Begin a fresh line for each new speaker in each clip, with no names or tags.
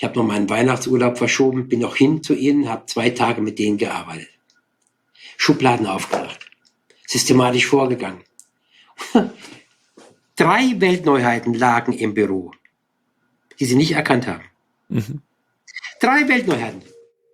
Ich habe noch meinen Weihnachtsurlaub verschoben, bin noch hin zu ihnen, habe 2 Tage mit denen gearbeitet. Schubladen aufgemacht, systematisch vorgegangen. 3 Weltneuheiten lagen im Büro, die sie nicht erkannt haben. 3 Weltneuheiten.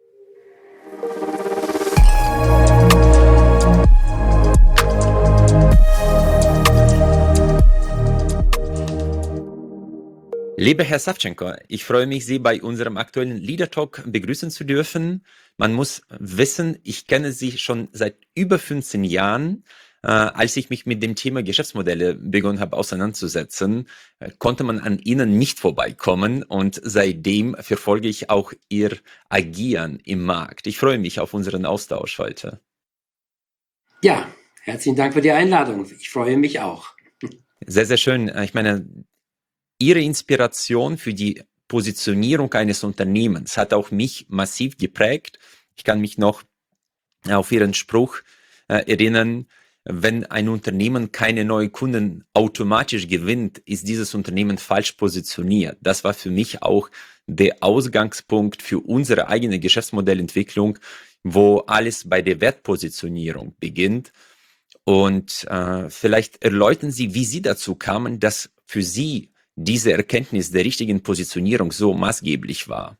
Lieber Herr Savchenko, ich freue mich, Sie bei unserem aktuellen Leader Talk begrüßen zu dürfen. Man muss wissen, ich kenne Sie schon seit über 15 Jahren. Als ich mich mit dem Thema Geschäftsmodelle begonnen habe auseinanderzusetzen, konnte man an Ihnen nicht vorbeikommen und seitdem verfolge ich auch Ihr Agieren im Markt. Ich freue mich auf unseren Austausch heute.
Ja, herzlichen Dank für die Einladung. Ich freue mich auch.
Sehr, sehr schön. Ich meine, Ihre Inspiration für die Positionierung eines Unternehmens hat auch mich massiv geprägt. Ich kann mich noch auf Ihren Spruch erinnern, wenn ein Unternehmen keine neuen Kunden automatisch gewinnt, ist dieses Unternehmen falsch positioniert. Das war für mich auch der Ausgangspunkt für unsere eigene Geschäftsmodellentwicklung, wo alles bei der Wertpositionierung beginnt. Und vielleicht erläutern Sie, wie Sie dazu kamen, dass für Sie diese Erkenntnis der richtigen Positionierung so maßgeblich war.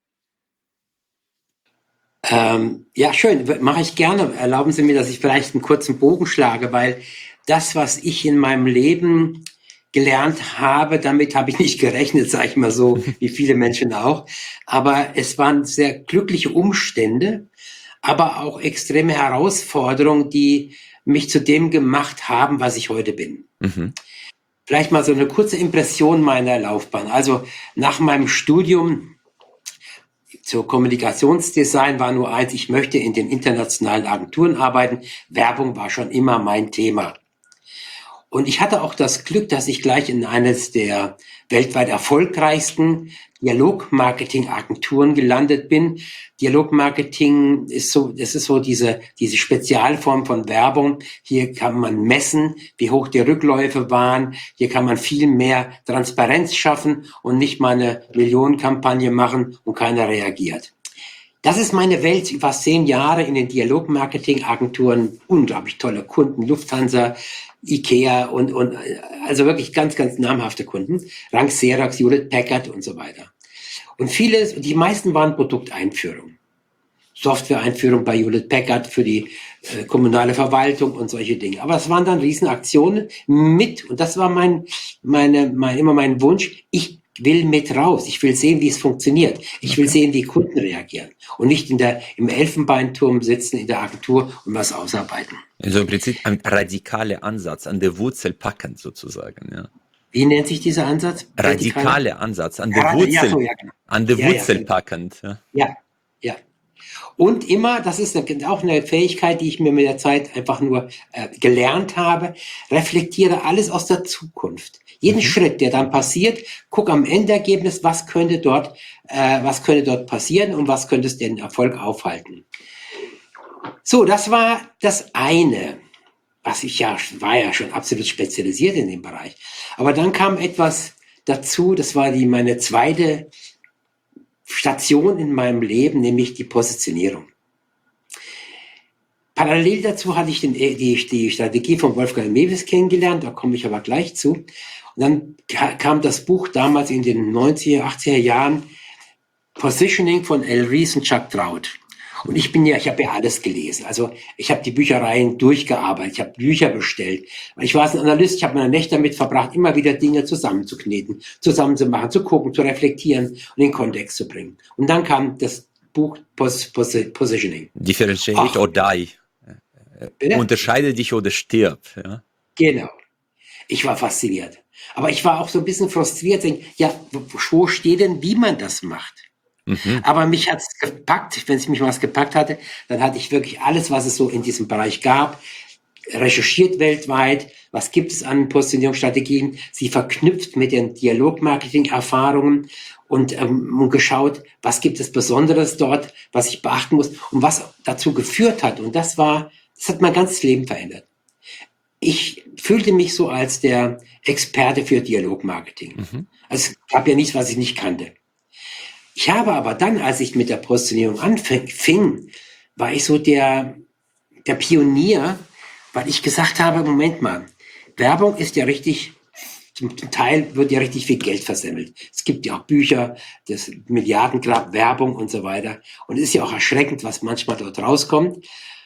Ja, schön, mache ich gerne. Erlauben Sie mir, dass ich vielleicht einen kurzen Bogen schlage, weil das, was ich in meinem Leben gelernt habe, damit habe ich nicht gerechnet, sage ich mal so, wie viele Menschen auch. Aber es waren sehr glückliche Umstände, aber auch extreme Herausforderungen, die mich zu dem gemacht haben, was ich heute bin. Vielleicht mal so eine kurze Impression meiner Laufbahn. Also nach meinem Studium zur Kommunikationsdesign war nur eins, ich möchte in den internationalen Agenturen arbeiten. Werbung war schon immer mein Thema. Und ich hatte auch das Glück, dass ich gleich in eines der weltweit erfolgreichsten Dialogmarketing-Agenturen gelandet bin. Dialogmarketing ist so, das ist so diese Spezialform von Werbung. Hier kann man messen, wie hoch die Rückläufe waren. Hier kann man viel mehr Transparenz schaffen und nicht mal eine Millionenkampagne machen und keiner reagiert. Das ist meine Welt über 10 Jahre in den Dialogmarketing-Agenturen. Unglaublich tolle Kunden, Lufthansa, IKEA und also wirklich ganz, ganz namhafte Kunden. Rank Xerox, Hewlett Packard und so weiter. Und die meisten waren Produkteinführungen. Softwareeinführung bei Hewlett Packard für die kommunale Verwaltung und solche Dinge. Aber es waren dann Riesenaktionen und das war immer mein Wunsch. Ich will mit raus. Ich will sehen, wie es funktioniert. Ich will sehen, wie Kunden reagieren und nicht im Elfenbeinturm sitzen in der Agentur und was ausarbeiten.
Also im Prinzip ein radikaler Ansatz, an der Wurzel packend sozusagen, ja.
Wie nennt sich dieser Ansatz?
Radikaler Ansatz, an der Wurzel,
genau.
an der Wurzel packend.
Ja. Und immer, das ist auch eine Fähigkeit, die ich mir mit der Zeit einfach nur gelernt habe, reflektiere alles aus der Zukunft. Jeden Schritt, der dann passiert, guck am Endergebnis, was könnte dort passieren und was könnte es den Erfolg aufhalten. So, das war das eine, war ja schon absolut spezialisiert in dem Bereich. Aber dann kam etwas dazu, das war meine zweite Station in meinem Leben, nämlich die Positionierung. Parallel dazu hatte ich die Strategie von Wolfgang Mewes kennengelernt, da komme ich aber gleich zu. Und dann kam das Buch damals in den 90er, 80er Jahren, Positioning von Al Ries und Chuck Trout. Und ich habe ja alles gelesen. Also ich habe die Büchereien durchgearbeitet, ich habe Bücher bestellt. Ich war ein Analyst, ich habe meine Nächte damit verbracht, immer wieder Dinge zusammenzukneten, zusammenzumachen, zu gucken, zu reflektieren und in den Kontext zu bringen. Und dann kam das Buch Positioning.
Differentiate or die. Unterscheide dich oder stirb. Ja?
Genau. Ich war fasziniert. Aber ich war auch so ein bisschen frustriert. Ja, wo steht denn, wie man das macht? Aber mich hat es gepackt. Wenn es mich was gepackt hatte, dann hatte ich wirklich alles, was es so in diesem Bereich gab, recherchiert weltweit. Was gibt es an Positionierungsstrategien? Sie verknüpft mit den Dialogmarketing-Erfahrungen und geschaut, was gibt es Besonderes dort, was ich beachten muss und was dazu geführt hat. Und das hat mein ganzes Leben verändert. Ich fühlte mich so als der Experte für Dialogmarketing. Also es gab ja nichts, was ich nicht kannte. Ich habe aber dann, als ich mit der Positionierung anfing, war ich so der Pionier, weil ich gesagt habe, Moment mal, Werbung ist ja richtig, zum Teil wird ja richtig viel Geld versemmelt. Es gibt ja auch Bücher, das Milliardengrab Werbung und so weiter. Und es ist ja auch erschreckend, was manchmal dort rauskommt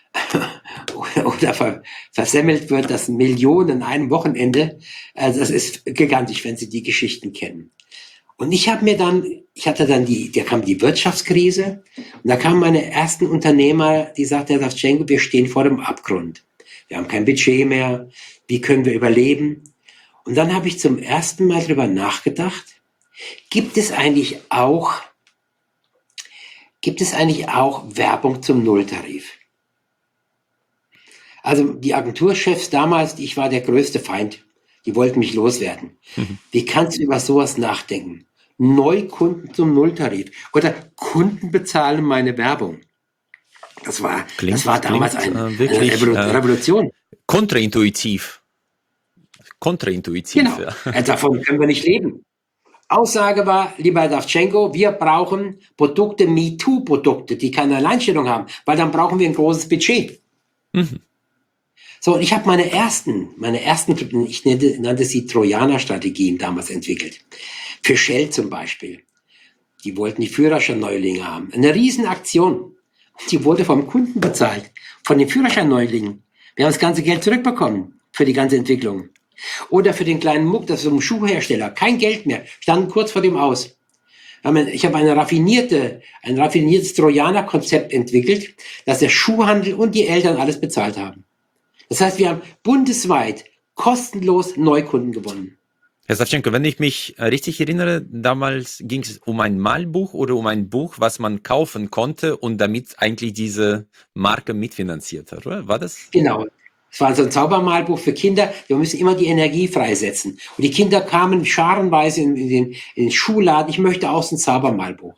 oder versemmelt wird, dass Millionen an einem Wochenende. Also das ist gigantisch, wenn Sie die Geschichten kennen. Und da kam die Wirtschaftskrise und da kamen meine ersten Unternehmer, die sagten, Herr Savchenko, wir stehen vor dem Abgrund. Wir haben kein Budget mehr. Wie können wir überleben? Und dann habe ich zum ersten Mal darüber nachgedacht, gibt es eigentlich auch Werbung zum Nulltarif? Also die Agenturchefs damals, ich war der größte Feind. Die wollten mich loswerden. Wie kannst du über sowas nachdenken? Neukunden zum Nulltarif oder Kunden bezahlen meine Werbung. Das war damals eine Revolution.
Kontraintuitiv.
Genau.
Ja.
Davon können wir nicht leben. Aussage war, lieber Herr Savchenko, wir brauchen Produkte, MeToo-Produkte, die keine Alleinstellung haben, weil dann brauchen wir ein großes Budget. So, und ich habe meine ersten, ich nannte sie Trojaner-Strategien damals entwickelt. Für Shell zum Beispiel. Die wollten die Führerscheinneulinge haben. Eine Riesenaktion. Die wurde vom Kunden bezahlt, von den Führerscheinneulingen. Wir haben das ganze Geld zurückbekommen für die ganze Entwicklung. Oder für den kleinen Muck, das ist so ein Schuhhersteller, kein Geld mehr, standen kurz vor dem Aus. Ich habe ein raffiniertes Trojaner-Konzept entwickelt, dass der Schuhhandel und die Eltern alles bezahlt haben. Das heißt, wir haben bundesweit kostenlos Neukunden gewonnen.
Herr Savchenko, wenn ich mich richtig erinnere, damals ging es um ein Malbuch oder um ein Buch, was man kaufen konnte und damit eigentlich diese Marke mitfinanziert hat, oder? War das?
Genau. Es war so ein Zaubermalbuch für Kinder. Wir müssen immer die Energie freisetzen. Und die Kinder kamen scharenweise in den Schuhladen. Ich möchte auch so ein Zaubermalbuch.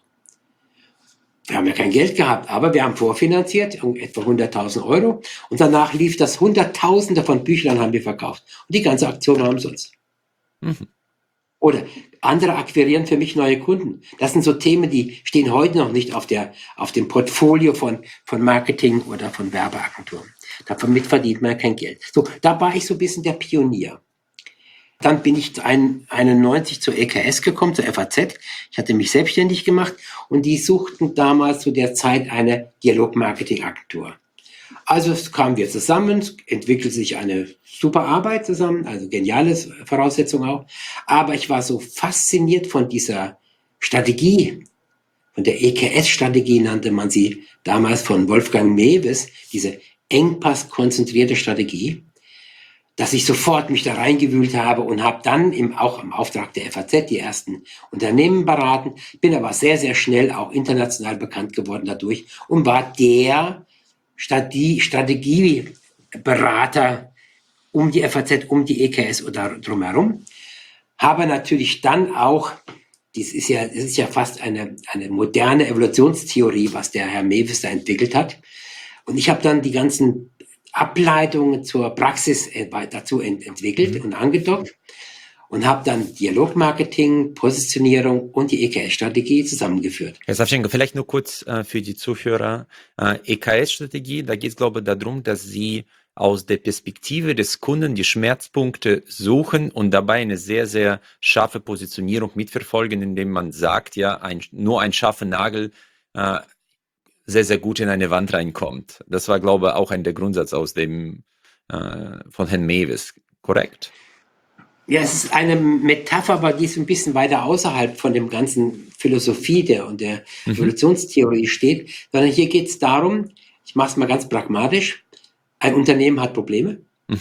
Wir haben ja kein Geld gehabt, aber wir haben vorfinanziert, etwa 100.000 Euro. Und danach lief das, Hunderttausende von Büchern haben wir verkauft. Und die ganze Aktion war umsonst. Oder andere akquirieren für mich neue Kunden. Das sind so Themen, die stehen heute noch nicht auf dem Portfolio von Marketing oder von Werbeagenturen. Damit verdient man kein Geld. So, da war ich so ein bisschen der Pionier. Dann bin ich 91 zur EKS gekommen, zur FAZ. Ich hatte mich selbstständig gemacht und die suchten damals zu der Zeit eine Dialogmarketing-Agentur. Also kamen wir zusammen, entwickelte sich eine super Arbeit zusammen, also geniale Voraussetzung auch. Aber ich war so fasziniert von dieser Strategie, von der EKS-Strategie nannte man sie damals von Wolfgang Mewes, diese engpasskonzentrierte Strategie, dass ich sofort mich da reingewühlt habe und habe dann auch im Auftrag der FAZ die ersten Unternehmen beraten, bin aber sehr, sehr schnell auch international bekannt geworden dadurch und war der Strategieberater um die FAZ, um die EKS oder drumherum. Habe natürlich dann auch, das ist ja fast eine moderne Evolutionstheorie, was der Herr Mewes da entwickelt hat. Und ich habe dann die ganzen Ableitungen zur Praxis dazu entwickelt und angedockt und habe dann Dialogmarketing, Positionierung und die EKS-Strategie zusammengeführt.
Herr Savchenko, vielleicht nur kurz für die Zuhörer. EKS-Strategie, da geht es, glaube ich, darum, dass Sie aus der Perspektive des Kunden die Schmerzpunkte suchen und dabei eine sehr, sehr scharfe Positionierung mitverfolgen, indem man sagt, ja, nur ein scharfer Nagel sehr, sehr gut in eine Wand reinkommt. Das war, glaube ich, auch der Grundsatz von Herrn Mewes, korrekt?
Ja, es ist eine Metapher, aber die ist ein bisschen weiter außerhalb von dem ganzen Philosophie und der Evolutionstheorie steht, sondern hier geht es darum, ich mache es mal ganz pragmatisch, ein Unternehmen hat Probleme,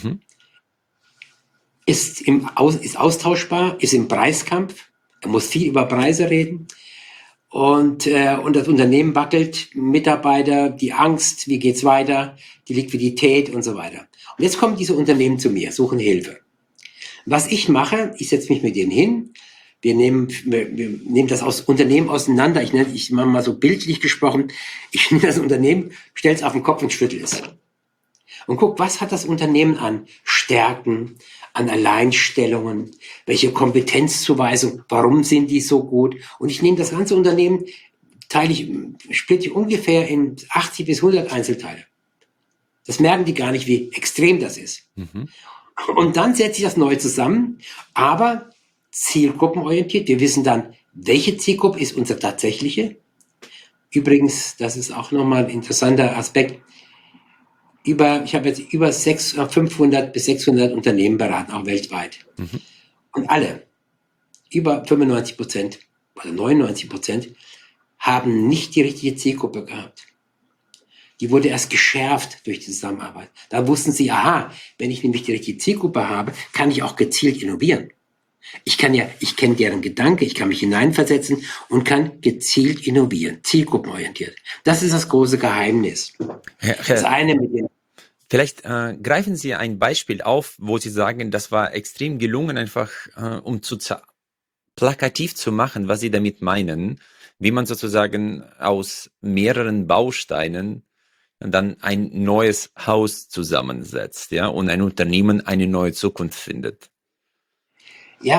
ist austauschbar, ist im Preiskampf, er muss viel über Preise reden und das Unternehmen wackelt, Mitarbeiter, die Angst, wie geht's weiter, die Liquidität und so weiter. Und jetzt kommen diese Unternehmen zu mir, suchen Hilfe. Was ich mache, ich setze mich mit denen hin, wir nehmen das Unternehmen auseinander, ich mache mal so bildlich gesprochen, ich nehme das Unternehmen, stelle es auf den Kopf und schüttel es. und guck, was hat das Unternehmen an Stärken, an Alleinstellungen, welche Kompetenzzuweisung, warum sind die so gut? Und ich nehme das ganze Unternehmen, splitte ich ungefähr in 80 bis 100 Einzelteile. Das merken die gar nicht, wie extrem das ist.
Mhm.
Und dann setze ich das neu zusammen, aber zielgruppenorientiert. Wir wissen dann, welche Zielgruppe ist unsere tatsächliche. Übrigens, das ist auch nochmal ein interessanter Aspekt. Ich habe jetzt über 500 bis 600 Unternehmen beraten, auch weltweit.
Mhm.
Und alle, über 95% oder 99%, haben nicht die richtige Zielgruppe gehabt. Die wurde erst geschärft durch die Zusammenarbeit. Da wussten sie, aha, wenn ich nämlich die richtige Zielgruppe habe, kann ich auch gezielt innovieren. Ich kenne deren Gedanke, ich kann mich hineinversetzen und kann gezielt innovieren, zielgruppenorientiert. Das ist das große Geheimnis. Das eine mit dem
Vielleicht greifen Sie ein Beispiel auf, wo Sie sagen, das war extrem gelungen, einfach um plakativ zu machen, was Sie damit meinen, wie man sozusagen aus mehreren Bausteinen dann ein neues Haus zusammensetzt, ja, und ein Unternehmen eine neue Zukunft findet.
Ja,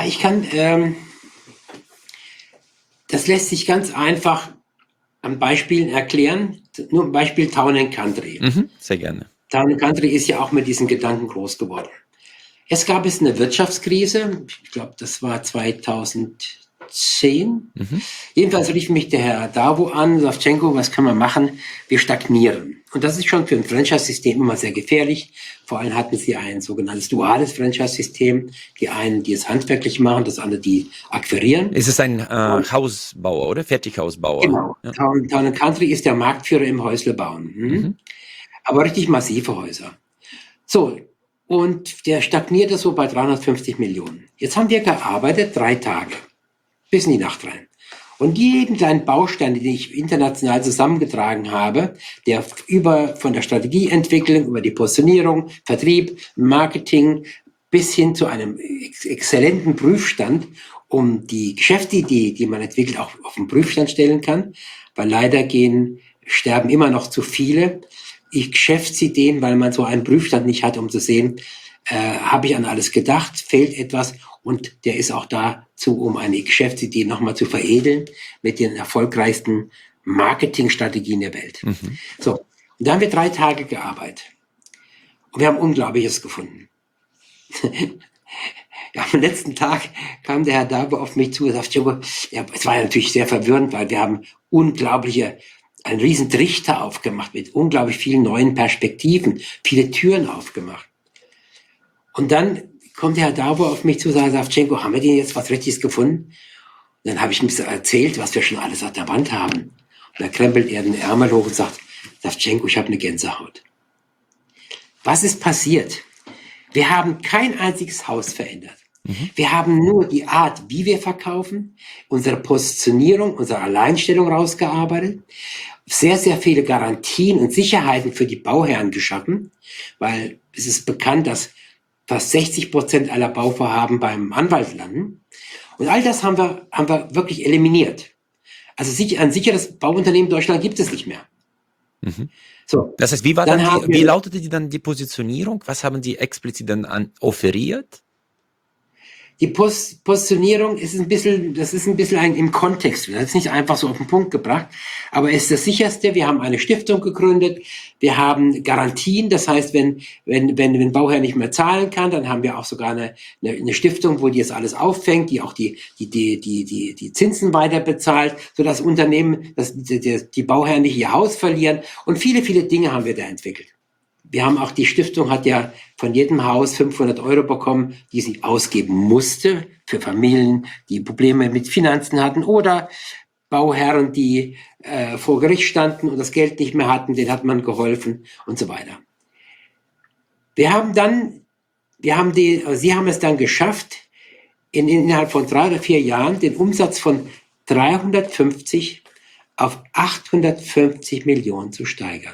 das lässt sich ganz einfach an Beispielen erklären. Nur ein Beispiel Town & Country.
Sehr gerne.
Town & Country ist ja auch mit diesen Gedanken groß geworden. Es gab eine Wirtschaftskrise, ich glaube, das war 2010. Jedenfalls rief mich der Herr Davo an, Savchenko, was können wir machen? Wir stagnieren. Und das ist schon für ein Franchise-System immer sehr gefährlich. Vor allem hatten sie ein sogenanntes duales Franchise-System. Die einen, die es handwerklich machen, das andere, die akquirieren.
Es ist ein Hausbauer, oder? Fertighausbauer.
Genau.
Ja.
Town & Country ist der Marktführer im Häuslebauen. Aber richtig massive Häuser. So, und der stagnierte so bei 350 Millionen. Jetzt haben wir gearbeitet 3 Tage, bis in die Nacht rein. Und jeden kleinen Baustein, den ich international zusammengetragen habe, der von der Strategieentwicklung, über die Positionierung, Vertrieb, Marketing bis hin zu einem exzellenten Prüfstand, um die Geschäfte, die man entwickelt, auch auf den Prüfstand stellen kann, weil leider sterben immer noch zu viele Geschäftsideen, weil man so einen Prüfstand nicht hat, um zu sehen, habe ich an alles gedacht, fehlt etwas, und der ist auch dazu, um eine Geschäftsidee nochmal zu veredeln mit den erfolgreichsten Marketingstrategien der Welt. So, und da haben wir 3 Tage gearbeitet und wir haben Unglaubliches gefunden. Ja, am letzten Tag kam der Herr Dabo auf mich zu und sagte, ja, es war natürlich sehr verwirrend, weil wir haben einen riesen Trichter aufgemacht mit unglaublich vielen neuen Perspektiven, viele Türen aufgemacht. Und dann kommt der Herr Dabo auf mich zu und sagt, Savchenko, haben wir denn jetzt was Richtiges gefunden? Und dann habe ich ihm erzählt, was wir schon alles an der Wand haben. Und dann krempelt er den Ärmel hoch und sagt, Savchenko, ich habe eine Gänsehaut. Was ist passiert? Wir haben kein einziges Haus verändert. Wir haben nur die Art, wie wir verkaufen, unsere Positionierung, unsere Alleinstellung rausgearbeitet, sehr, sehr viele Garantien und Sicherheiten für die Bauherren geschaffen, weil es ist bekannt, dass fast 60% aller Bauvorhaben beim Anwalt landen. Und all das haben wir wirklich eliminiert. Also ein sicheres Bauunternehmen in Deutschland gibt es nicht mehr. So,
das heißt, wie lautete dann die Positionierung? Was haben die explizit dann offeriert?
Die Positionierung ist ein bisschen im Kontext. Das ist nicht einfach so auf den Punkt gebracht, aber es ist das Sicherste. Wir haben eine Stiftung gegründet. Wir haben Garantien. Das heißt, wenn Bauherr nicht mehr zahlen kann, dann haben wir auch sogar eine Stiftung, wo die das alles auffängt, die auch die Zinsen weiter bezahlt, sodass Unternehmen, die Bauherren nicht ihr Haus verlieren. Und viele, viele Dinge haben wir da entwickelt. Die Stiftung hat ja von jedem Haus 500 € bekommen, die sie ausgeben musste für Familien, die Probleme mit Finanzen hatten oder Bauherren, die vor Gericht standen und das Geld nicht mehr hatten, denen hat man geholfen und so weiter. Sie haben es dann geschafft, innerhalb von 3 oder 4 Jahren den Umsatz von 350 auf 850 Millionen zu steigern.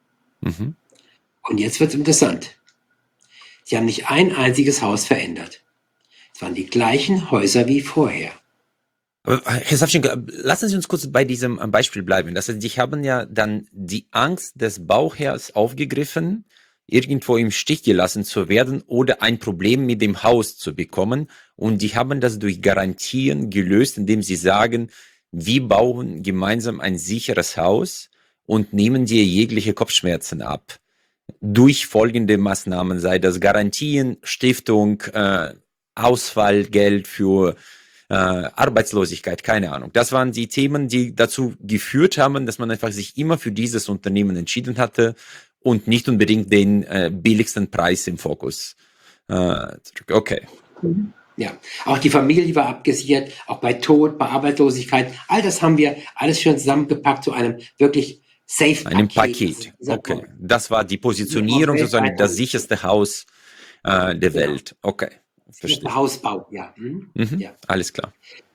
Und jetzt wird es interessant. Sie haben nicht ein einziges Haus verändert. Es waren die gleichen Häuser wie vorher.
Aber Herr Savchenko, lassen Sie uns kurz bei diesem Beispiel bleiben. Das heißt, Sie haben ja dann die Angst des Bauherrs aufgegriffen, irgendwo im Stich gelassen zu werden oder ein Problem mit dem Haus zu bekommen. Und die haben das durch Garantien gelöst, indem sie sagen, wir bauen gemeinsam ein sicheres Haus und nehmen dir jegliche Kopfschmerzen ab. Durch folgende Maßnahmen, sei das Garantien, Stiftung, Ausfallgeld für Arbeitslosigkeit, keine Ahnung. Das waren die Themen, die dazu geführt haben, dass man einfach sich immer für dieses Unternehmen entschieden hatte und nicht unbedingt den billigsten Preis im Fokus. Okay.
Ja, auch die Familie war abgesichert, auch bei Tod, bei Arbeitslosigkeit. All das haben wir alles schon zusammengepackt zu einem wirklich Safe-Paket.
Einem Paket. Okay. Das war die Positionierung, sozusagen das sicherste Haus der Welt. Okay.
Verstehe. Hausbau, ja.
Ja. Alles klar.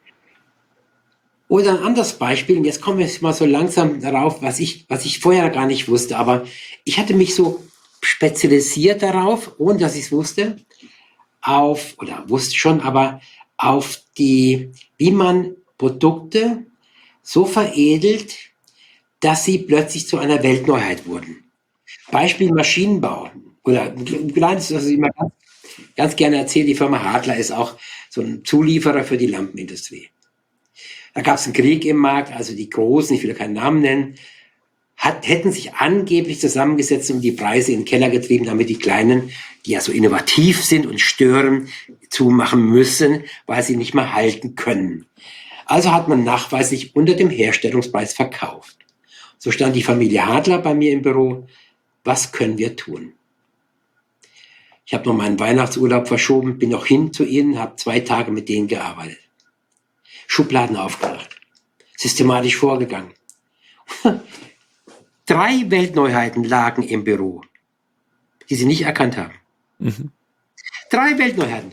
Oder ein anderes Beispiel, und jetzt kommen wir mal so langsam darauf, was ich vorher gar nicht wusste, aber ich hatte mich so spezialisiert darauf, ohne dass ich es wusste, auf die, wie man Produkte so veredelt, dass sie plötzlich zu einer Weltneuheit wurden. Beispiel Maschinenbau. Oder ein kleines, was ich immer ganz gerne erzähle, die Firma Hadler ist auch so ein Zulieferer für die Lampenindustrie. Da gab es einen Krieg im Markt, also die Großen, ich will keinen Namen nennen, hätten sich angeblich zusammengesetzt und die Preise in den Keller getrieben, damit die Kleinen, die ja so innovativ sind und stören, zumachen müssen, weil sie nicht mehr halten können. Also hat man nachweislich unter dem Herstellungspreis verkauft. So stand die Familie Hadler bei mir im Büro. Was können wir tun? Ich habe noch meinen Weihnachtsurlaub verschoben, bin noch hin zu ihnen, habe 2 Tage mit denen gearbeitet. Schubladen aufgemacht, systematisch vorgegangen. 3 Weltneuheiten lagen im Büro, die sie nicht erkannt haben. 3 Weltneuheiten.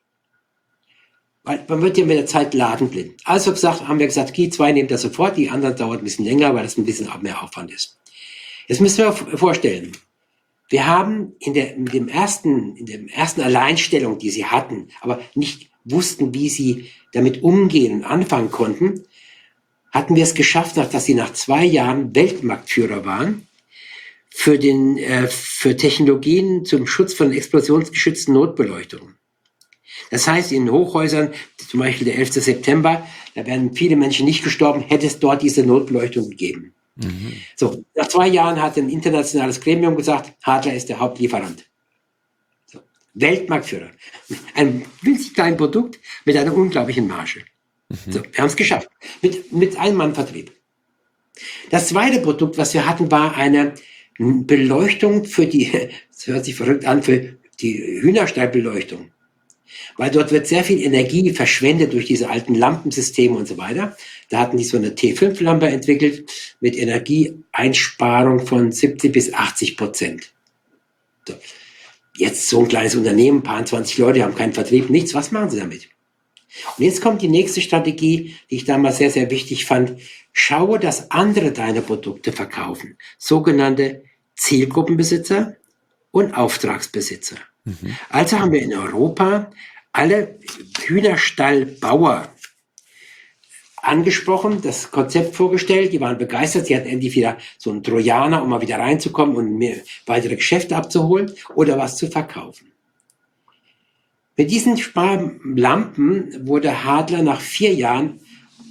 Weil man wird ja mit der Zeit ladenblind. Also haben wir gesagt, die 2 nehmt das sofort, die anderen dauert ein bisschen länger, weil das ein bisschen mehr Aufwand ist. Jetzt müssen wir vorstellen, wir haben in der ersten Alleinstellung, die sie hatten, aber nicht wussten, wie sie damit umgehen und anfangen konnten, hatten wir es geschafft, dass sie nach 2 Jahren Weltmarktführer waren für Technologien zum Schutz von explosionsgeschützten Notbeleuchtungen. Das heißt, in Hochhäusern, zum Beispiel der 11. September, da wären viele Menschen nicht gestorben, hätte es dort diese Notbeleuchtung gegeben. So, nach 2 Jahren hat ein internationales Gremium gesagt, Hadler ist der Hauptlieferant. So, Weltmarktführer. Ein winzig kleines Produkt mit einer unglaublichen Marge. So, wir haben es geschafft. Mit Ein-Mann-Vertrieb. Das zweite Produkt, was wir hatten, war eine Beleuchtung für das hört sich verrückt an, für die Hühnerstallbeleuchtung. Weil dort wird sehr viel Energie verschwendet durch diese alten Lampensysteme und so weiter. Da hatten die so eine T5-Lampe entwickelt mit Energieeinsparung von 70-80%. So. Jetzt so ein kleines Unternehmen, ein paar 20 Leute, haben keinen Vertrieb, nichts. Was machen sie damit? Und jetzt kommt die nächste Strategie, die ich damals sehr, sehr wichtig fand. Schaue, dass andere deine Produkte verkaufen. Sogenannte Zielgruppenbesitzer und Auftragsbesitzer. Also haben wir in Europa alle Hühnerstallbauer angesprochen, das Konzept vorgestellt, die waren begeistert, sie hatten endlich wieder so einen Trojaner, um mal wieder reinzukommen und mehr weitere Geschäfte abzuholen oder was zu verkaufen. Mit diesen Sparlampen wurde Hadler nach 4 Jahren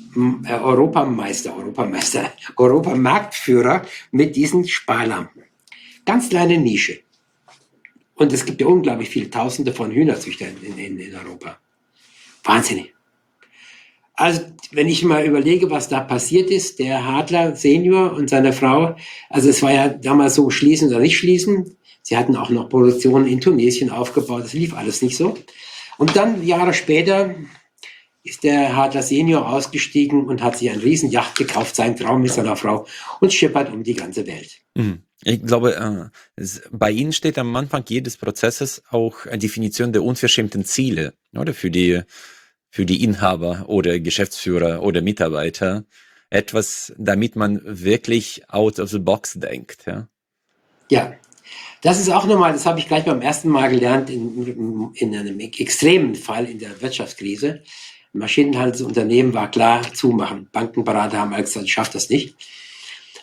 Europamarktführer mit diesen Sparlampen. Ganz kleine Nische. Und es gibt ja unglaublich viele Tausende von Hühnerzüchtern in Europa. Wahnsinnig. Also, wenn ich mal überlege, was da passiert ist, der Hadler Senior und seine Frau, also es war ja damals so, schließen oder nicht schließen. Sie hatten auch noch Produktionen in Tunesien aufgebaut, das lief alles nicht so. Und dann, Jahre später, ist der Hadler Senior ausgestiegen und hat sich eine riesen Yacht gekauft, sein Traum mit seiner Frau, und schippert um die ganze Welt.
Ich glaube, bei Ihnen steht am Anfang jedes Prozesses auch eine Definition der unverschämten Ziele, oder? Für die Inhaber oder Geschäftsführer oder Mitarbeiter. Etwas, damit man wirklich out of the box denkt, ja?
Ja, das ist auch nochmal, das habe ich gleich beim ersten Mal gelernt, in einem extremen Fall in der Wirtschaftskrise. Ein Maschinenhandelsunternehmen war klar, zumachen. Bankenberater haben alle gesagt, ich schaffe das nicht.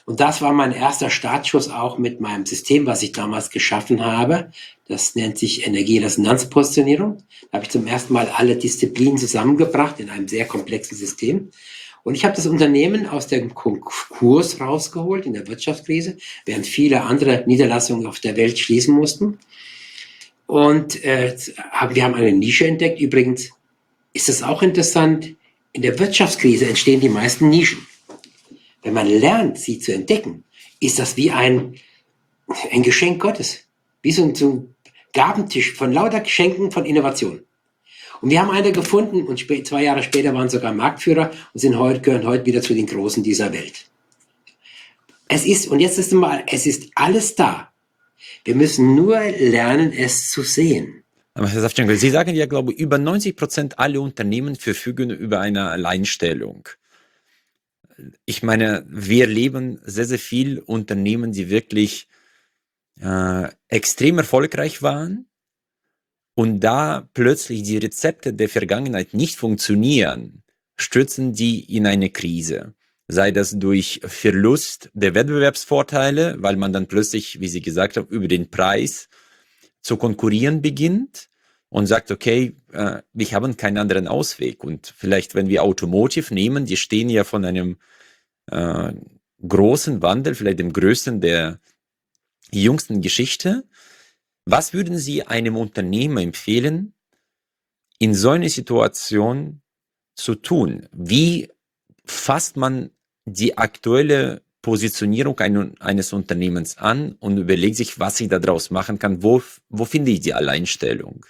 Und das war mein erster Startschuss auch mit meinem System, was ich damals geschaffen habe. Das nennt sich Energieresonanzpositionierung. Da habe ich zum ersten Mal alle Disziplinen zusammengebracht in einem sehr komplexen System. Und ich habe das Unternehmen aus dem Konkurs rausgeholt in der Wirtschaftskrise, während viele andere Niederlassungen auf der Welt schließen mussten. Und wir haben eine Nische entdeckt. Übrigens ist es auch interessant, in der Wirtschaftskrise entstehen die meisten Nischen. Wenn man lernt, sie zu entdecken, ist das wie ein Geschenk Gottes. Wie so ein Gabentisch von lauter Geschenken von Innovation. Und wir haben eine gefunden und 2 Jahre später waren sogar Marktführer und gehören heute wieder zu den Großen dieser Welt. Es ist alles da. Wir müssen nur lernen, es zu sehen.
Aber Herr Savchenko, Sie sagen ja, glaube ich, über 90% aller Unternehmen verfügen über eine Alleinstellung. Ich meine, wir erleben sehr, sehr viele Unternehmen, die wirklich extrem erfolgreich waren und da plötzlich die Rezepte der Vergangenheit nicht funktionieren, stürzen die in eine Krise. Sei das durch Verlust der Wettbewerbsvorteile, weil man dann plötzlich, wie Sie gesagt haben, über den Preis zu konkurrieren beginnt und sagt, okay, wir haben keinen anderen Ausweg. Und vielleicht, wenn wir Automotive nehmen, die stehen ja von einem großen Wandel, vielleicht dem größten der jüngsten Geschichte. Was würden Sie einem Unternehmer empfehlen, in so einer Situation zu tun? Wie fasst man die aktuelle Positionierung eines Unternehmens an und überlegt sich, was ich daraus machen kann? Wo finde ich die Alleinstellung?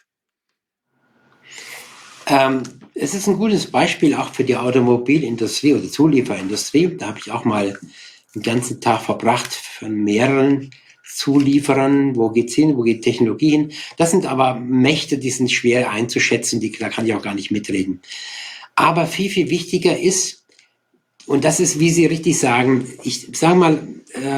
Es ist ein gutes Beispiel auch für die Automobilindustrie oder Zulieferindustrie. Da habe ich auch mal den ganzen Tag verbracht von mehreren Zulieferern. Wo geht's hin? Wo geht Technologie hin? Das sind aber Mächte, die sind schwer einzuschätzen. Da kann ich auch gar nicht mitreden. Aber viel, viel wichtiger ist, und das ist, wie Sie richtig sagen, ich sage mal,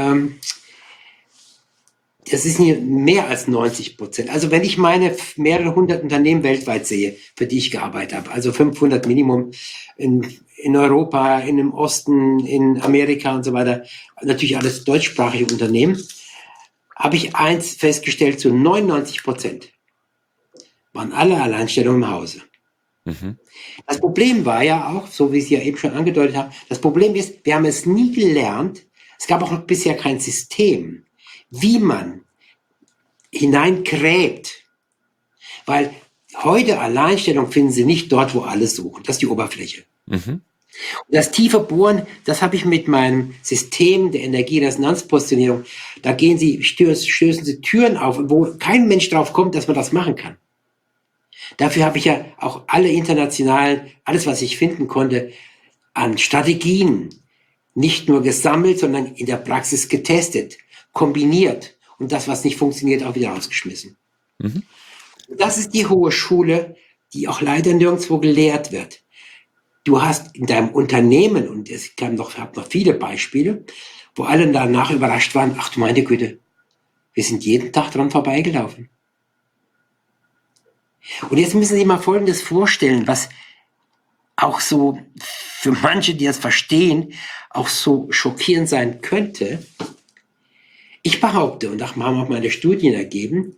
das ist mehr als 90%. Also wenn ich meine mehrere hundert Unternehmen weltweit sehe, für die ich gearbeitet habe, also 500 Minimum in Europa, in dem Osten, in Amerika und so weiter, natürlich alles deutschsprachige Unternehmen, habe ich eins festgestellt, zu 99% waren alle Alleinstellungen im Hause. Mhm. Das Problem war ja auch, so wie Sie ja eben schon angedeutet haben, das Problem ist, wir haben es nie gelernt, es gab auch bisher kein System, wie man hineingräbt. Weil heute Alleinstellung finden Sie nicht dort, wo alle suchen. Das ist die Oberfläche. Mhm. Und das tiefe Bohren, das habe ich mit meinem System der Energieresonanzpositionierung. Da stößen Sie Türen auf, wo kein Mensch drauf kommt, dass man das machen kann. Dafür habe ich ja auch alles, was ich finden konnte, an Strategien nicht nur gesammelt, sondern in der Praxis getestet, kombiniert und das, was nicht funktioniert, auch wieder rausgeschmissen. Mhm. Das ist die hohe Schule, die auch leider nirgendwo gelehrt wird. Du hast in deinem Unternehmen, und ich habe noch viele Beispiele, wo alle danach überrascht waren, ach du meine Güte, wir sind jeden Tag dran vorbeigelaufen. Und jetzt müssen Sie sich mal Folgendes vorstellen, was auch so für manche, die das verstehen, auch so schockierend sein könnte. Ich behaupte, und das haben auch meine Studien ergeben,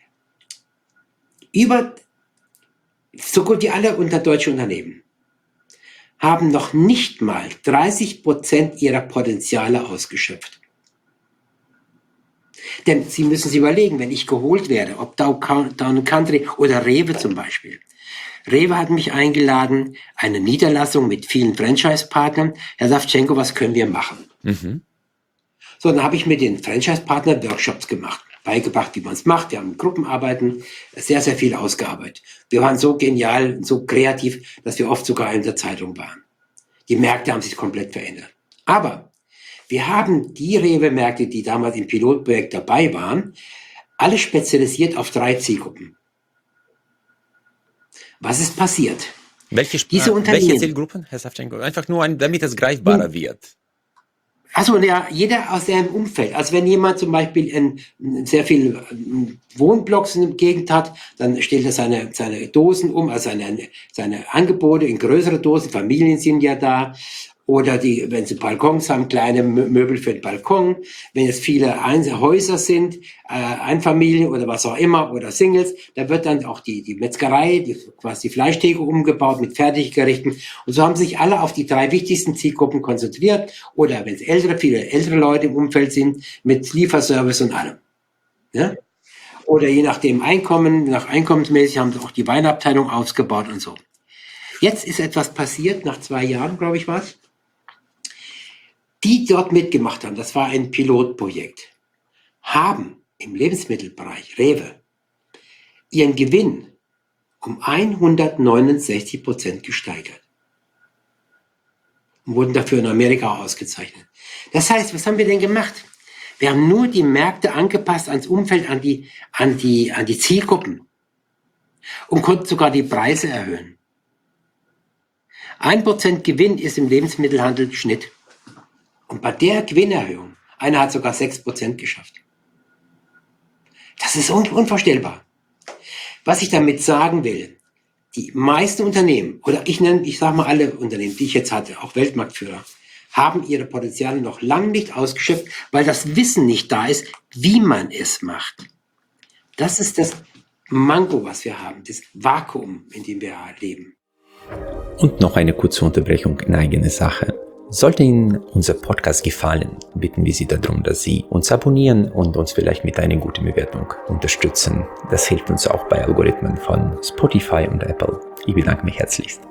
so gut wie alle deutsche Unternehmen haben noch nicht mal 30% ihrer Potenziale ausgeschöpft. Denn Sie müssen sich überlegen, wenn ich geholt werde, ob Dow Country oder Rewe zum Beispiel. Rewe hat mich eingeladen, eine Niederlassung mit vielen Franchise-Partnern. Herr Savchenko, was können wir machen? Mhm. So, dann habe ich mit den Franchise-Partnern Workshops gemacht, beigebracht, wie man es macht. Wir haben Gruppenarbeiten, sehr, sehr viel ausgearbeitet. Wir waren so genial, so kreativ, dass wir oft sogar in der Zeitung waren. Die Märkte haben sich komplett verändert. Aber wir haben die Rewe-Märkte, die damals im Pilotprojekt dabei waren, alle spezialisiert auf 3 Zielgruppen. Was ist passiert?
Welche Zielgruppen, Herr Savchenko? Einfach nur, damit es greifbarer wird.
Also ja, jeder aus seinem Umfeld. Also wenn jemand zum Beispiel sehr viel Wohnblocks in der Gegend hat, dann stellt er seine Dosen um, also seine Angebote in größere Dosen. Familien sind ja da. Oder wenn sie Balkons haben, kleine Möbel für den Balkon. Wenn es viele Häuser sind, Einfamilien oder was auch immer, oder Singles, da wird dann auch die Metzgerei, quasi die Fleischtheke umgebaut mit Fertiggerichten. Und so haben sich alle auf die 3 wichtigsten Zielgruppen konzentriert. Oder wenn es viele ältere Leute im Umfeld sind, mit Lieferservice und allem. Ja? Oder je nachdem einkommensmäßig haben sie auch die Weinabteilung ausgebaut und so. Jetzt ist etwas passiert, nach 2 Jahren, glaube ich, war's. Die dort mitgemacht haben, das war ein Pilotprojekt, haben im Lebensmittelbereich, Rewe, ihren Gewinn um 169% gesteigert und wurden dafür in Amerika ausgezeichnet. Das heißt, was haben wir denn gemacht? Wir haben nur die Märkte angepasst ans Umfeld, an die Zielgruppen und konnten sogar die Preise erhöhen. 1% Gewinn ist im Lebensmittelhandel Schnitt. Und bei der Gewinnerhöhung, einer hat sogar 6% geschafft. Das ist unvorstellbar. Was ich damit sagen will, die meisten Unternehmen, oder ich sage mal alle Unternehmen, die ich jetzt hatte, auch Weltmarktführer, haben ihre Potenziale noch lange nicht ausgeschöpft, weil das Wissen nicht da ist, wie man es macht. Das ist das Manko, was wir haben, das Vakuum, in dem wir leben.
Und noch eine kurze Unterbrechung in eigene Sache. Sollte Ihnen unser Podcast gefallen, bitten wir Sie darum, dass Sie uns abonnieren und uns vielleicht mit einer guten Bewertung unterstützen. Das hilft uns auch bei Algorithmen von Spotify und Apple. Ich bedanke mich herzlichst.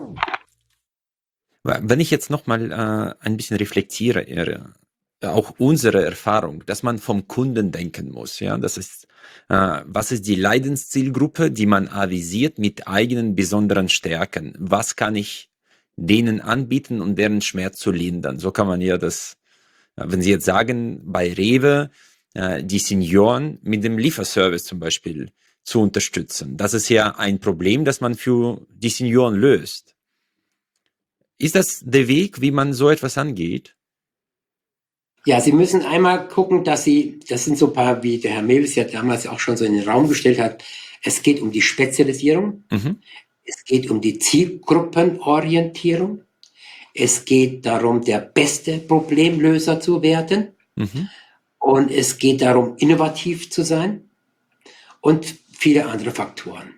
Wenn ich jetzt nochmal ein bisschen reflektiere, auch unsere Erfahrung, dass man vom Kunden denken muss, ja, das ist, was ist die Leidenszielgruppe, die man avisiert mit eigenen besonderen Stärken? Was kann ich denen anbieten, um deren Schmerz zu lindern? So kann man ja das, wenn Sie jetzt sagen, bei Rewe, die Senioren mit dem Lieferservice zum Beispiel zu unterstützen. Das ist ja ein Problem, das man für die Senioren löst. Ist das der Weg, wie man so etwas angeht?
Ja, Sie müssen einmal gucken, das sind so ein paar, wie der Herr Mewes ja damals auch schon so in den Raum gestellt hat, es geht um die Spezialisierung, es geht um die Zielgruppenorientierung, es geht darum, der beste Problemlöser zu werden und es geht darum, innovativ zu sein und viele andere Faktoren.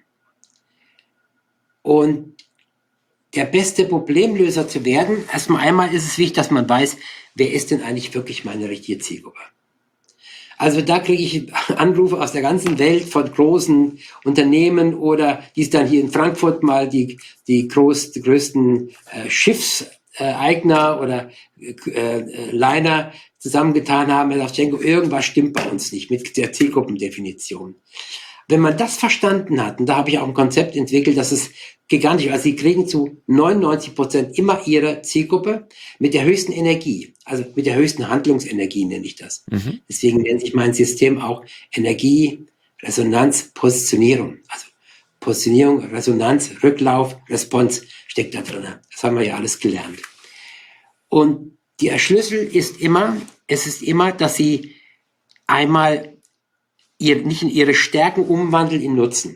Und der beste Problemlöser zu werden, einmal ist es wichtig, dass man weiß, wer ist denn eigentlich wirklich meine richtige Zielgruppe. Also da kriege ich Anrufe aus der ganzen Welt von großen Unternehmen oder die es dann hier in Frankfurt mal die größten Schiffseigner oder Liner zusammengetan haben. Er sagt, Jenko, irgendwas stimmt bei uns nicht mit der Zielgruppendefinition. Wenn man das verstanden hat, und da habe ich auch ein Konzept entwickelt, dass es gigantisch, also sie kriegen zu 99% immer ihre Zielgruppe mit der höchsten Energie, also mit der höchsten Handlungsenergie nenne ich das. Deswegen nennt sich mein System auch Energie, Resonanz, Positionierung. Also Positionierung, Resonanz, Rücklauf, Response steckt da drin. Das haben wir ja alles gelernt. Und der Schlüssel ist immer, dass sie einmal nicht in ihre Stärken umwandeln in Nutzen.